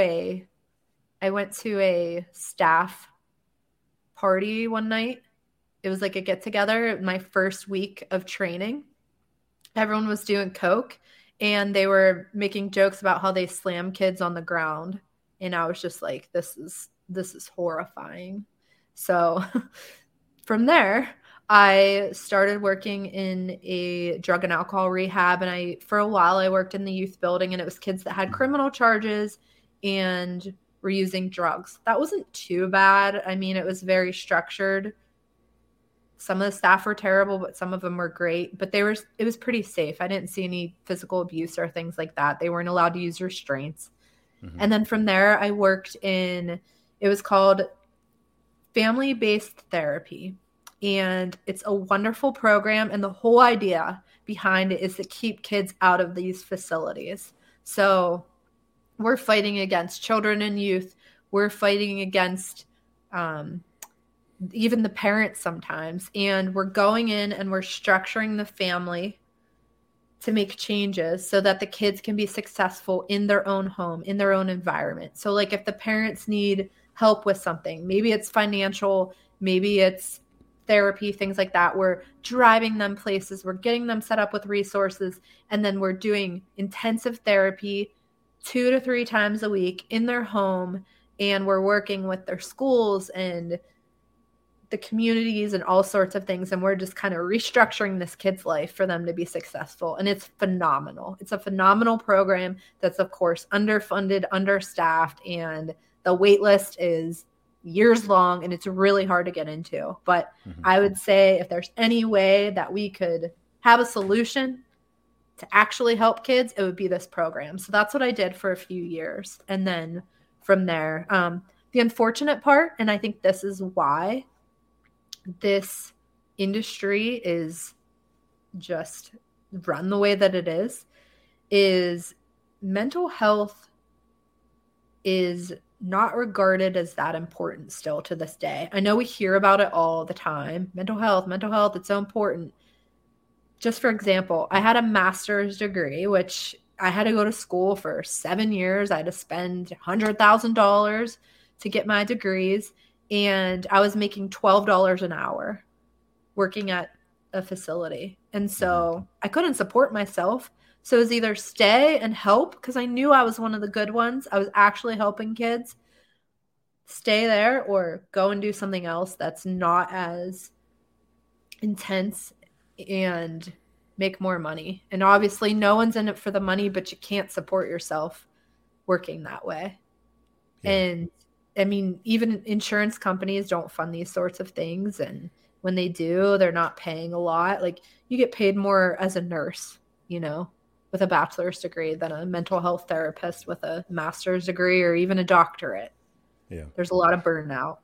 a staff party one night. It was like a get together, my first week of training. Everyone was doing coke, and they were making jokes about how they slam kids on the ground. And I was just like, this is horrifying. So from there, I started working in a drug and alcohol rehab. And for a while, I worked in the youth building, and it was kids that had criminal charges and were using drugs. That wasn't too bad. I mean, it was very structured. Some of the staff were terrible, but some of them were great. But it was pretty safe. I didn't see any physical abuse or things like that. They weren't allowed to use restraints. Mm-hmm. And then from there, I worked it was called family-based therapy. And it's a wonderful program. And the whole idea behind it is to keep kids out of these facilities. So we're fighting against children and youth. We're fighting against even the parents sometimes. And we're going in and we're structuring the family to make changes so that the kids can be successful in their own home, in their own environment. So like if the parents need help with something, maybe it's financial, maybe it's therapy, things like that. We're driving them places. We're getting them set up with resources. And then we're doing intensive therapy 2 to 3 times a week in their home. And we're working with their schools and the communities and all sorts of things. And we're just kind of restructuring this kid's life for them to be successful. And it's phenomenal. It's a phenomenal program that's, of course, underfunded, understaffed, and the wait list is years long and it's really hard to get into. But I would say if there's any way that we could have a solution to actually help kids, it would be this program. So that's what I did for a few years. And then from there, the unfortunate part, and I think this is why this industry is just run the way that it is mental health is not regarded as that important still to this day. I know we hear about it all the time. Mental health, it's so important. Just for example, I had a master's degree, which I had to go to school for 7 years. I had to spend $100,000 to get my degrees. And I was making $12 an hour working at a facility. And so I couldn't support myself. So it was either stay and help, because I knew I was one of the good ones. I was actually helping kids. Stay there or go and do something else that's not as intense and make more money. And obviously no one's in it for the money, but you can't support yourself working that way. Yeah. And I mean, even insurance companies don't fund these sorts of things. And when they do, they're not paying a lot. Like, you get paid more as a nurse, you know, with a bachelor's degree than a mental health therapist with a master's degree or even a doctorate. Yeah. There's a lot of burnout.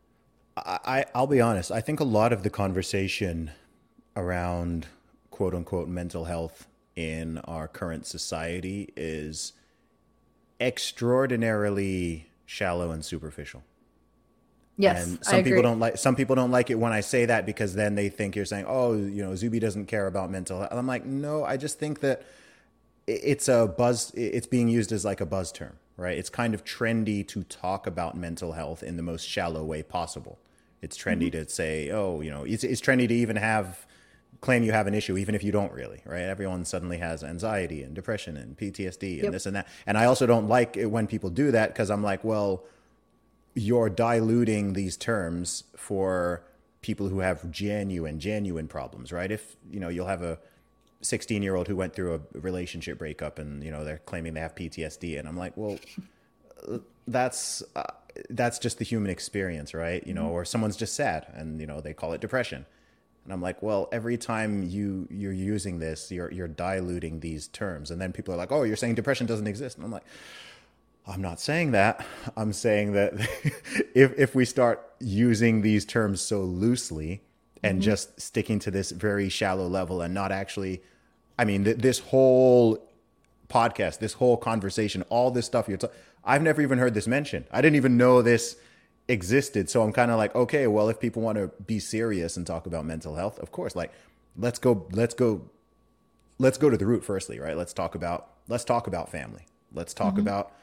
I'll be honest. I think a lot of the conversation around quote unquote mental health in our current society is extraordinarily shallow and superficial. Yes, and some people don't like it when I say that, because then they think you're saying, oh, you know, Zuby doesn't care about mental health. I'm like, no, I just think that it's a buzz. It's being used as like a buzz term, right? It's kind of trendy to talk about mental health in the most shallow way possible. It's trendy to say, oh, you know, it's trendy to even claim you have an issue, even if you don't really, right? Everyone suddenly has anxiety and depression and PTSD and this and that. And I also don't like it when people do that, because I'm like, well, you're diluting these terms for people who have genuine problems, right? If, you know, you'll have a 16-year-old who went through a relationship breakup and, you know, they're claiming they have PTSD. And I'm like, well, that's just the human experience, right? You know, or someone's just sad and, you know, they call it depression. And I'm like, well, every time you're using this, you're diluting these terms. And then people are like, oh, you're saying depression doesn't exist. And I'm like, I'm not saying that. I'm saying that if we start using these terms so loosely and just sticking to this very shallow level and not actually, I mean, this whole podcast, this whole conversation, all this stuff I've never even heard this mentioned. I didn't even know this existed. So I'm kind of like, okay, well, if people want to be serious and talk about mental health, of course, like let's go to the root firstly, right? Let's talk about family. Let's talk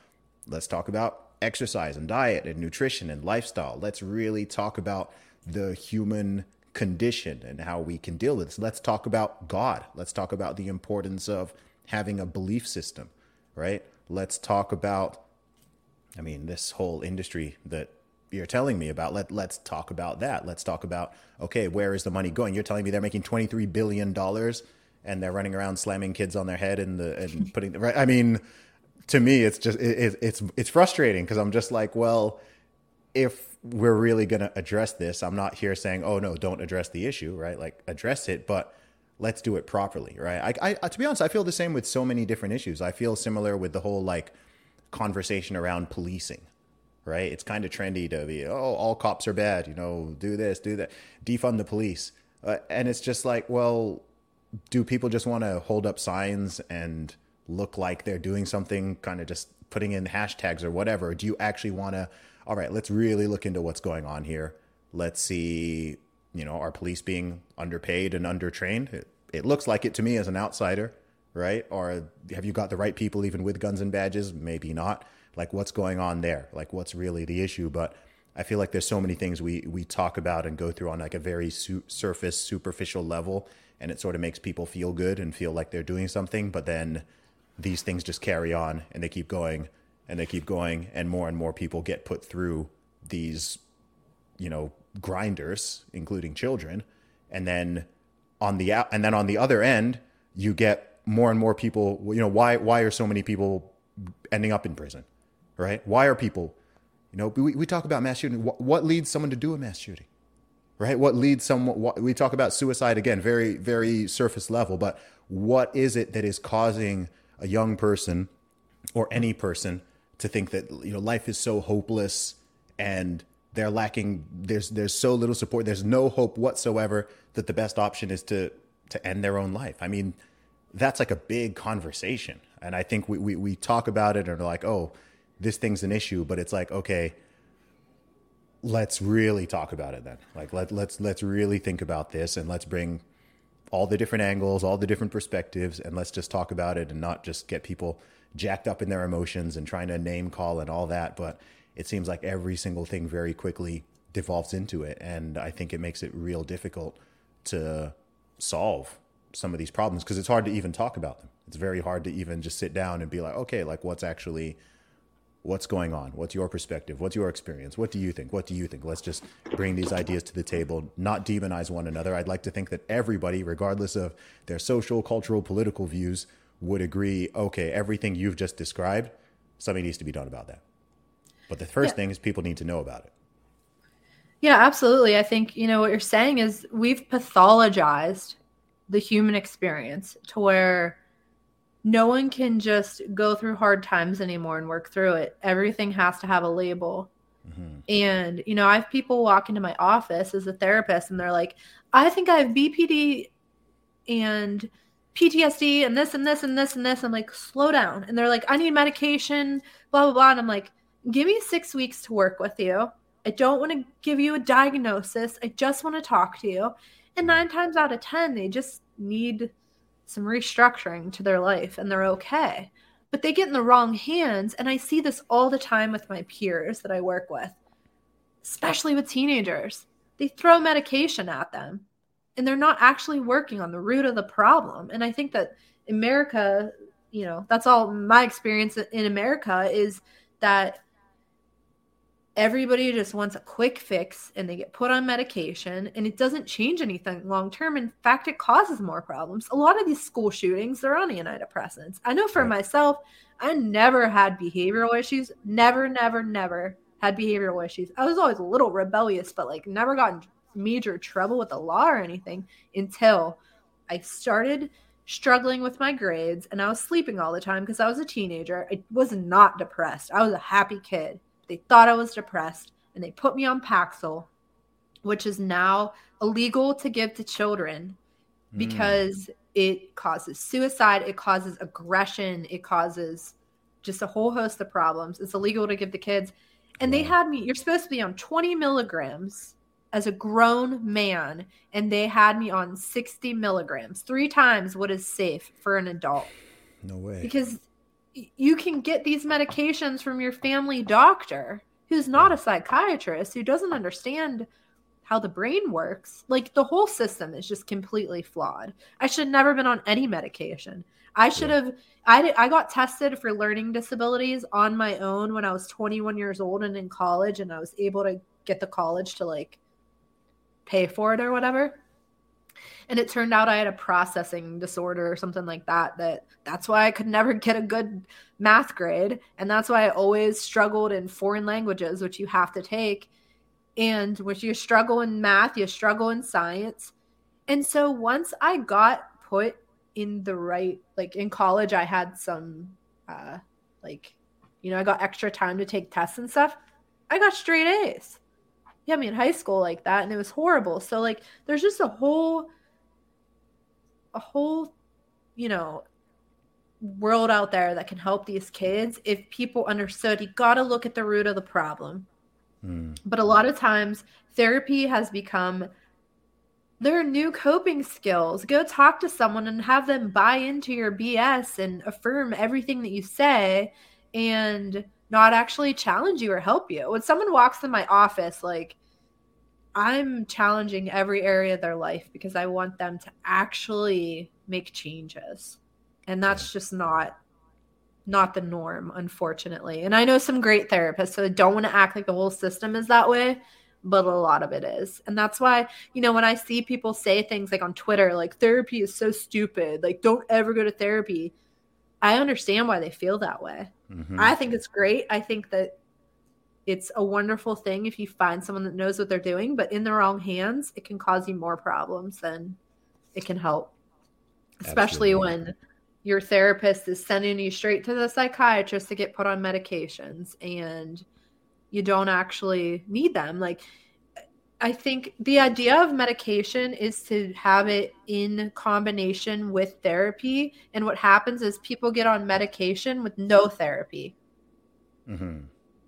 about exercise and diet and nutrition and lifestyle. Let's really talk about the human condition and how we can deal with this. Let's talk about God. Let's talk about the importance of having a belief system, right? Let's talk about, I mean, this whole industry that you're telling me about, let's talk about that. Let's talk about, okay, where is the money going? You're telling me they're making $23 billion and they're running around slamming kids on their head and putting the right. I mean, to me, it's just, it's frustrating, because I'm just like, well, if we're really going to address this, I'm not here saying, oh no, don't address the issue, right? Like, address it, but let's do it properly, right? I to be honest, I feel the same with so many different issues. I feel similar with the whole like conversation around policing. Right? It's kind of trendy to be, oh, all cops are bad, you know, do this, do that, defund the police. And it's just like, well, do people just want to hold up signs and look like they're doing something, kind of just putting in hashtags or whatever? Or do you actually want to, all right, let's really look into what's going on here. Let's see, you know, are police being underpaid and undertrained? It looks like it to me as an outsider, right? Or have you got the right people even with guns and badges? Maybe not. Like, what's going on there? Like, what's really the issue? But I feel like there's so many things we talk about and go through on like a very superficial level, and it sort of makes people feel good and feel like they're doing something. But then these things just carry on and they keep going and they keep going, and more people get put through these, grinders, including children. And then on the other end, you get more and more people. Why are so many people ending up in prison, right? Why are people, we talk about mass shooting. What leads someone to do a mass shooting, right? What leads someone? We talk about suicide again, very, very surface level. But what is it that is causing a young person or any person to think that life is so hopeless and they're lacking? There's so little support. There's no hope whatsoever that the best option is to end their own life. I mean, that's like a big conversation. And I think we talk about it and are like, oh, this thing's an issue, but it's like, okay, let's really talk about it then. Like, let's really think about this, and let's bring all the different angles, all the different perspectives, and let's just talk about it and not just get people jacked up in their emotions and trying to name call and all that. But it seems like every single thing very quickly devolves into it. And I think it makes it real difficult to solve some of these problems because it's hard to even talk about them. It's very hard to even just sit down and be like, okay, like what's going on? What's your perspective? What's your experience? What do you think? What do you think? Let's just bring these ideas to the table, not demonize one another. I'd like to think that everybody, regardless of their social, cultural, political views, would agree, okay, everything you've just described, something needs to be done about that. But the first thing is people need to know about it. Yeah, absolutely. I think, what you're saying is we've pathologized the human experience to where no one can just go through hard times anymore and work through it. Everything has to have a label. Mm-hmm. And, I have people walk into my office as a therapist and they're like, I think I have BPD and PTSD and this and this and this and this. I'm like, slow down. And they're like, I need medication, blah, blah, blah. And I'm like, give me 6 weeks to work with you. I don't want to give you a diagnosis. I just want to talk to you. And 9 times out of 10, they just need some restructuring to their life and they're okay. But they get in the wrong hands. And I see this all the time with my peers that I work with, especially with teenagers. They throw medication at them and they're not actually working on the root of the problem. And I think that America, that's all my experience in America is that everybody just wants a quick fix and they get put on medication and it doesn't change anything long term. In fact, it causes more problems. A lot of these school shootings, they're on antidepressants. I know for myself, I never had behavioral issues. Never had behavioral issues. I was always a little rebellious, but never got in major trouble with the law or anything until I started struggling with my grades and I was sleeping all the time because I was a teenager. I was not depressed. I was a happy kid. They thought I was depressed and they put me on Paxil, which is now illegal to give to children because it causes suicide. It causes aggression. It causes just a whole host of problems. It's illegal to give to kids. And they had me, you're supposed to be on 20 milligrams as a grown man. And they had me on 60 milligrams, 3 times what is safe for an adult. No way. Because you can get these medications from your family doctor who's not a psychiatrist, who doesn't understand how the brain works. The whole system is just completely flawed. I should never been on any medication. I should have, I got tested for learning disabilities on my own when I was 21 years old and in college, and I was able to get the college to pay for it or whatever. And it turned out I had a processing disorder or something like that. That's why I could never get a good math grade. And that's why I always struggled in foreign languages, which you have to take. And when you struggle in math, you struggle in science. And so once I got put in the right, in college, I had some, I got extra time to take tests and stuff. I got straight A's. You had me in high school like that, and it was horrible. So there's just a whole world out there that can help these kids if people understood you got to look at the root of the problem. But a lot of times therapy has become their new coping skills. Go talk to someone and have them buy into your BS and affirm everything that you say and not actually challenge you or help you. When someone walks in my office, like, I'm challenging every area of their life because I want them to actually make changes. And that's just not the norm, unfortunately. And I know some great therapists, so I don't want to act like the whole system is that way, but a lot of it is. And that's why, you know, when I see people say things like on Twitter, like, therapy is so stupid, like, don't ever go to therapy, I understand why they feel that way. Mm-hmm. I think it's great. I think that it's a wonderful thing if you find someone that knows what they're doing, but in the wrong hands, it can cause you more problems than it can help. Especially when your therapist is sending you straight to the psychiatrist to get put on medications and you don't actually need them. Like, I think the idea of medication is to have it in combination with therapy. And what happens is people get on medication with no therapy. Mm-hmm.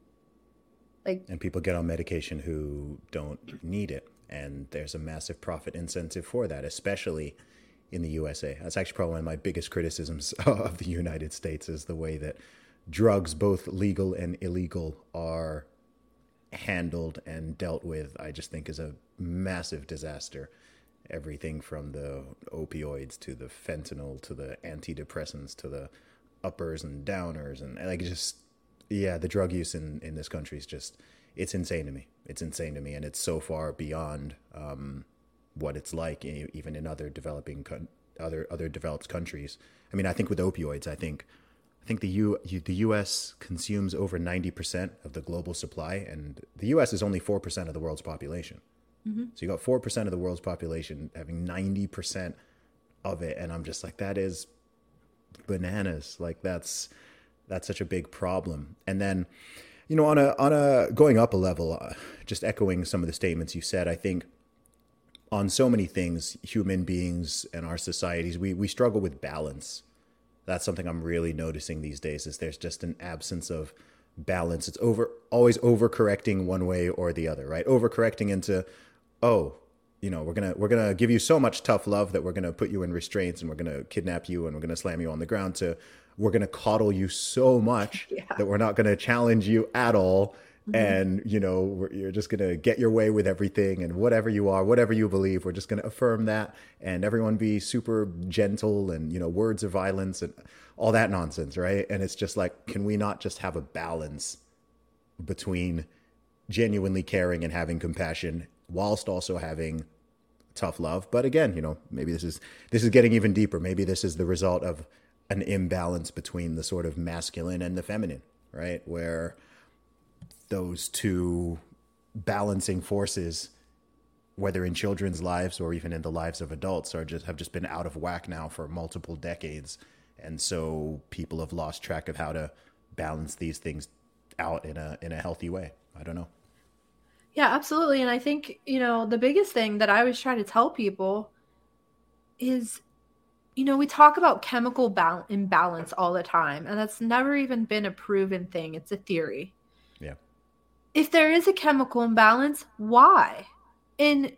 And people get on medication who don't need it. And there's a massive profit incentive for that, especially in the USA. That's actually probably one of my biggest criticisms of the United States, is the way that drugs, both legal and illegal, are handled and dealt with. I just think is a massive disaster. Everything from the opioids to the fentanyl to the antidepressants to the uppers and downers, and like, just, yeah, the drug use in this country is just, it's insane to me. It's insane to me. And it's so far beyond what it's like even in other other developed countries. I mean, I think with opioids, I think the U.S. consumes over 90% of the global supply, and the U.S. is only 4% of the world's population. Mm-hmm. So you got 4% of the world's population having 90% of it, and I'm just like, that is bananas. Like, that's such a big problem. And then, you know, on a going up a level, just echoing some of the statements you said, I think on so many things, human beings and our societies, we struggle with balance. That's something I'm really noticing these days, is there's just an absence of balance. It's always overcorrecting one way or the other, right? Overcorrecting into, oh, you know, we're gonna give you so much tough love that we're gonna put you in restraints and we're gonna kidnap you and we're gonna slam you on the ground, to we're gonna coddle you so much that we're not gonna challenge you at all. Mm-hmm. And, you know, you're just going to get your way with everything, and whatever you are, whatever you believe, we're just going to affirm that, and everyone be super gentle, and, you know, words of violence and all that nonsense, right? And it's just like, can we not just have a balance between genuinely caring and having compassion whilst also having tough love? But again, you know, maybe this is getting even deeper. Maybe this is the result of an imbalance between the sort of masculine and the feminine, right? Where those two balancing forces, whether in children's lives or even in the lives of adults, have just been out of whack now for multiple decades. And so people have lost track of how to balance these things out in a healthy way. I don't know. Yeah, absolutely. And I think, you know, the biggest thing that I always try to tell people is, you know, we talk about chemical imbalance all the time, and that's never even been a proven thing. It's a theory. Yeah. If there is a chemical imbalance, why? In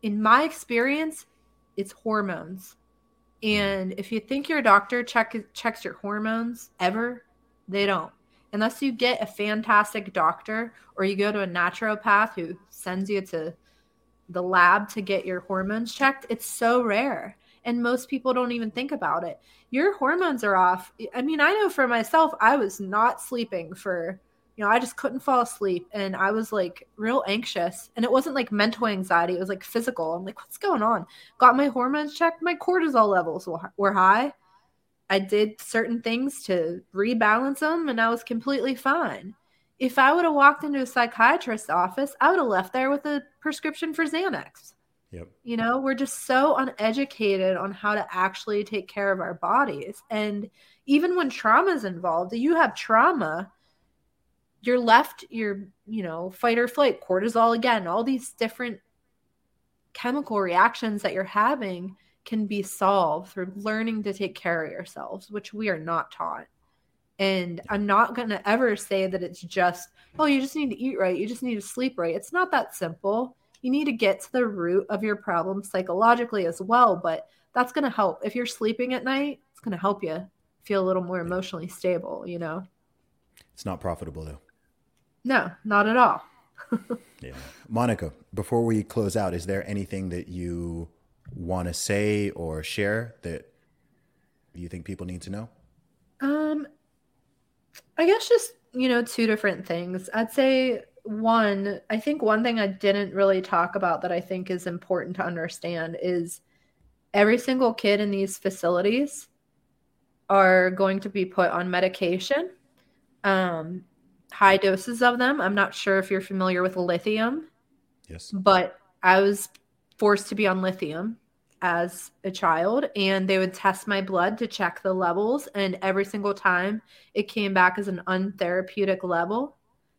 my experience, it's hormones. And if you think your doctor checks your hormones ever, they don't. Unless you get a fantastic doctor or you go to a naturopath who sends you to the lab to get your hormones checked, it's so rare. And most people don't even think about it. Your hormones are off. I mean, I know for myself, I was not sleeping for, you know, I just couldn't fall asleep. And I was like real anxious. And it wasn't like mental anxiety. It was like physical. I'm like, what's going on? Got my hormones checked. My cortisol levels were high. I did certain things to rebalance them, and I was completely fine. If I would have walked into a psychiatrist's office, I would have left there with a prescription for Xanax. Yep. You know, we're just so uneducated on how to actually take care of our bodies. And even when trauma is involved, you have trauma, you're left, you know, fight or flight, cortisol again, all these different chemical reactions that you're having can be solved through learning to take care of yourselves, which we are not taught. And I'm not going to ever say that it's just, oh, you just need to eat right, you just need to sleep right. It's not that simple. You need to get to the root of your problem psychologically as well, but that's going to help. If you're sleeping at night, it's going to help you feel a little more emotionally stable, you know? It's not profitable though. No, not at all. Yeah. Monica, before we close out, is there anything that you want to say or share that you think people need to know? I guess just, two different things. I'd say I think one thing I didn't really talk about that I think is important to understand is every single kid in these facilities are going to be put on medication, high doses of them. I'm not sure if you're familiar with lithium. Yes. But I was forced to be on lithium as a child, and they would test my blood to check the levels, and every single time it came back as an untherapeutic level,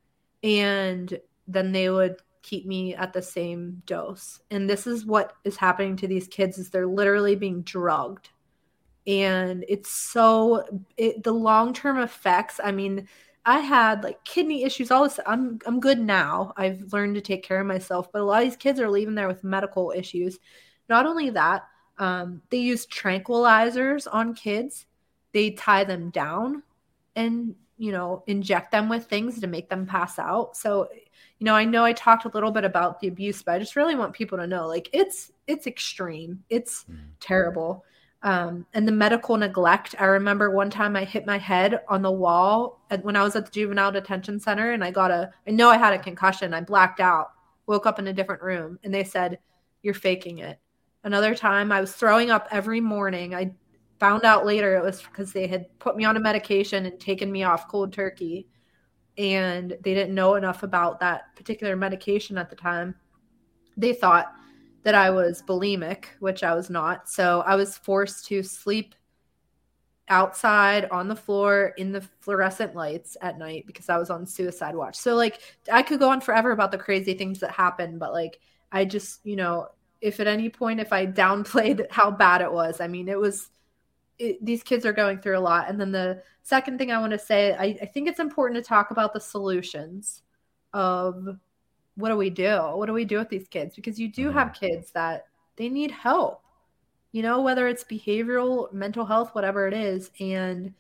and then they would keep me at the same dose. And this is what is happening to these kids, is they're literally being drugged. And it's the long-term effects. I mean, I had like kidney issues, all this. I'm good now. I've learned to take care of myself, but a lot of these kids are leaving there with medical issues. Not only that, they use tranquilizers on kids. They tie them down and, inject them with things to make them pass out. So, I know I talked a little bit about the abuse, but I just really want people to know, like, it's extreme. It's terrible. And the medical neglect. I remember one time I hit my head on the wall when I was at the juvenile detention center, and I know I had a concussion. I blacked out, woke up in a different room, and they said, "You're faking it." Another time I was throwing up every morning. I found out later it was because they had put me on a medication and taken me off cold turkey, and they didn't know enough about that particular medication at the time. They thought that I was bulimic, which I was not. So I was forced to sleep outside on the floor in the fluorescent lights at night because I was on suicide watch. So like I could go on forever about the crazy things that happened, but like I just, if at any point, if I downplayed how bad it was, I mean, these kids are going through a lot. And then the second thing I want to say, I think it's important to talk about the solutions of what do we do? What do we do with these kids? Because you do have kids that they need help, whether it's behavioral, mental health, whatever it is. And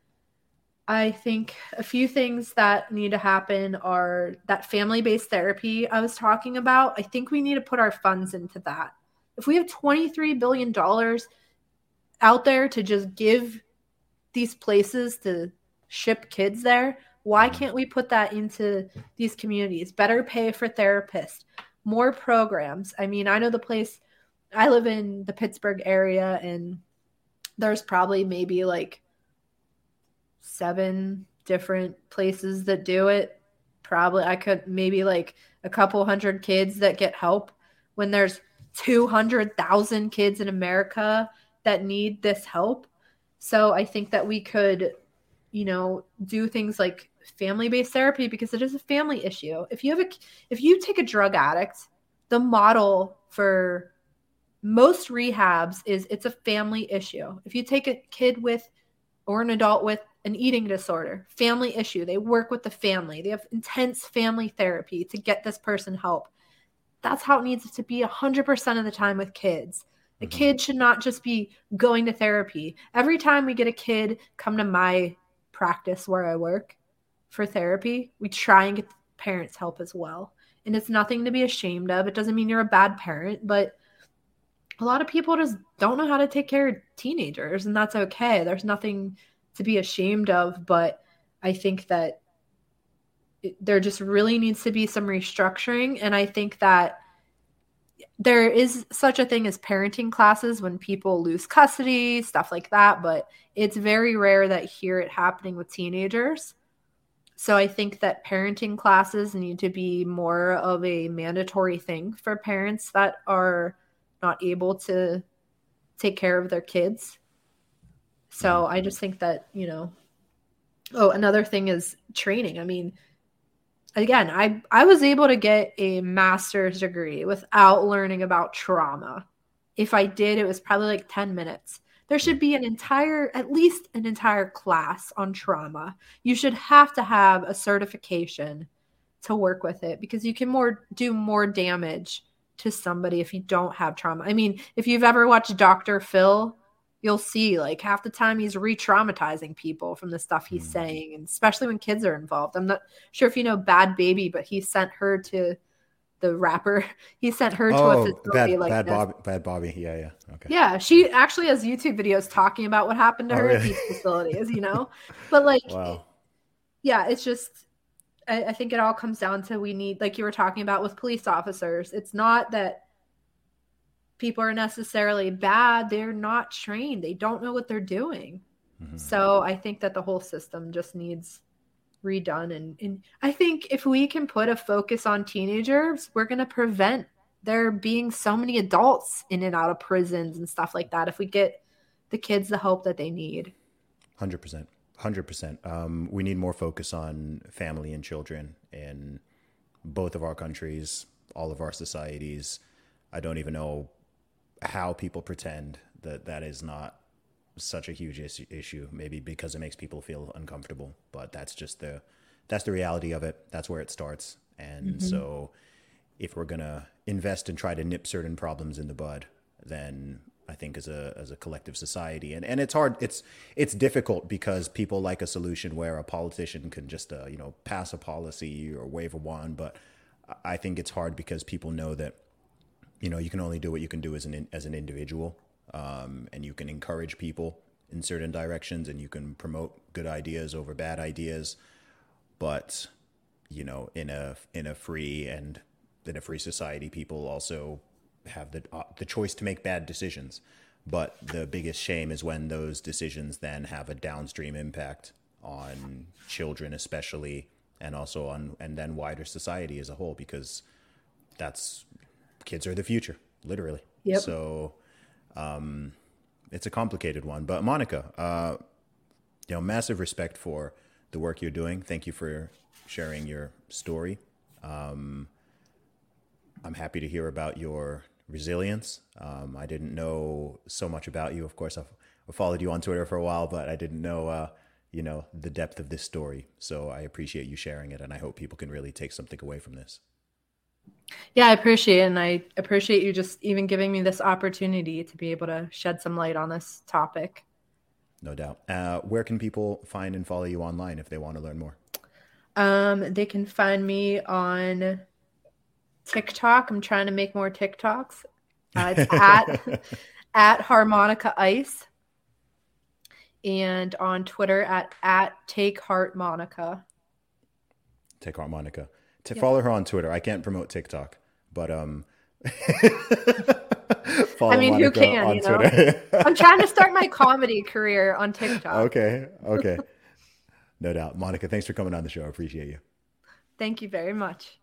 I think a few things that need to happen are that family-based therapy I was talking about. I think we need to put our funds into that. If we have $23 billion out there to just give these places to ship kids there, why can't we put that into these communities? Better pay for therapists, more programs. I mean, I know the place, I live in the Pittsburgh area, and there's probably maybe like 7 different places that do it. Probably I could maybe like a couple hundred kids that get help when there's 200,000 kids in America that need this help. So I think that we could, do things like family-based therapy, because it is a family issue. If you take a drug addict, the model for most rehabs is it's a family issue. If you take a kid or an adult with an eating disorder, family issue, they work with the family. They have intense family therapy to get this person help. That's how it needs to be 100% of the time with kids. A kid should not just be going to therapy. Every time we get a kid come to my practice where I work for therapy, we try and get parents help as well. And it's nothing to be ashamed of. It doesn't mean you're a bad parent, but a lot of people just don't know how to take care of teenagers, and that's okay. There's nothing to be ashamed of, but I think that there just really needs to be some restructuring. And I think that there is such a thing as parenting classes when people lose custody, stuff like that, but it's very rare that I hear it happening with teenagers. So I think that parenting classes need to be more of a mandatory thing for parents that are not able to take care of their kids. So I just think that, another thing is training. I mean, again, I was able to get a master's degree without learning about trauma. If I did, it was probably like 10 minutes. There should be at least an entire class on trauma. You should have to have a certification to work with it, because you can do more damage to somebody if you don't have trauma. I mean, if you've ever watched Dr. Phil you'll see like half the time he's re-traumatizing people from the stuff he's saying, and especially when kids are involved. I'm not sure if you know Bad Baby, but he sent her to the rapper. He sent her to a facility Bad Bobby. Yeah. Okay. Yeah, she actually has YouTube videos talking about what happened to her at these facilities, But like, wow. Yeah, it's just, I think it all comes down to we need, like you were talking about with police officers. It's not that people are necessarily bad. They're not trained. They don't know what they're doing. Mm-hmm. So I think that the whole system just needs redone. And I think if we can put a focus on teenagers, we're going to prevent there being so many adults in and out of prisons and stuff like that. If we get the kids the help that they need. 100%. 100%. We need more focus on family and children in both of our countries, all of our societies. I don't even know how people pretend that that is not such a huge issue, maybe because it makes people feel uncomfortable, but that's the reality of it. That's where it starts. And so if we're going to invest and try to nip certain problems in the bud, then I think as a collective society, and it's hard, it's difficult because people like a solution where a politician can just pass a policy or wave a wand, but I think it's hard because people know that you can only do what you can do as an individual, and you can encourage people in certain directions, and you can promote good ideas over bad ideas, but in a free society, people also have the choice to make bad decisions. But the biggest shame is when those decisions then have a downstream impact on children especially, and also and then wider society as a whole, because kids are the future, literally. Yep. So it's a complicated one. But Monica, massive respect for the work you're doing. Thank you for sharing your story. I'm happy to hear about your resilience. I didn't know so much about you. Of course, I've followed you on Twitter for a while, but I didn't know, the depth of this story. So I appreciate you sharing it, and I hope people can really take something away from this. Yeah, I appreciate it. And I appreciate you just even giving me this opportunity to be able to shed some light on this topic. No doubt. Where can people find and follow you online if they want to learn more? They can find me on TikTok. I'm trying to make more TikToks. It's at Harmonica Ice, and on Twitter at Take Heart Monica. Take Heart Monica. Follow her on Twitter. I can't promote TikTok, but follow Monica who can? On Twitter. I'm trying to start my comedy career on TikTok. Okay. No doubt. Monica, thanks for coming on the show. I appreciate you. Thank you very much.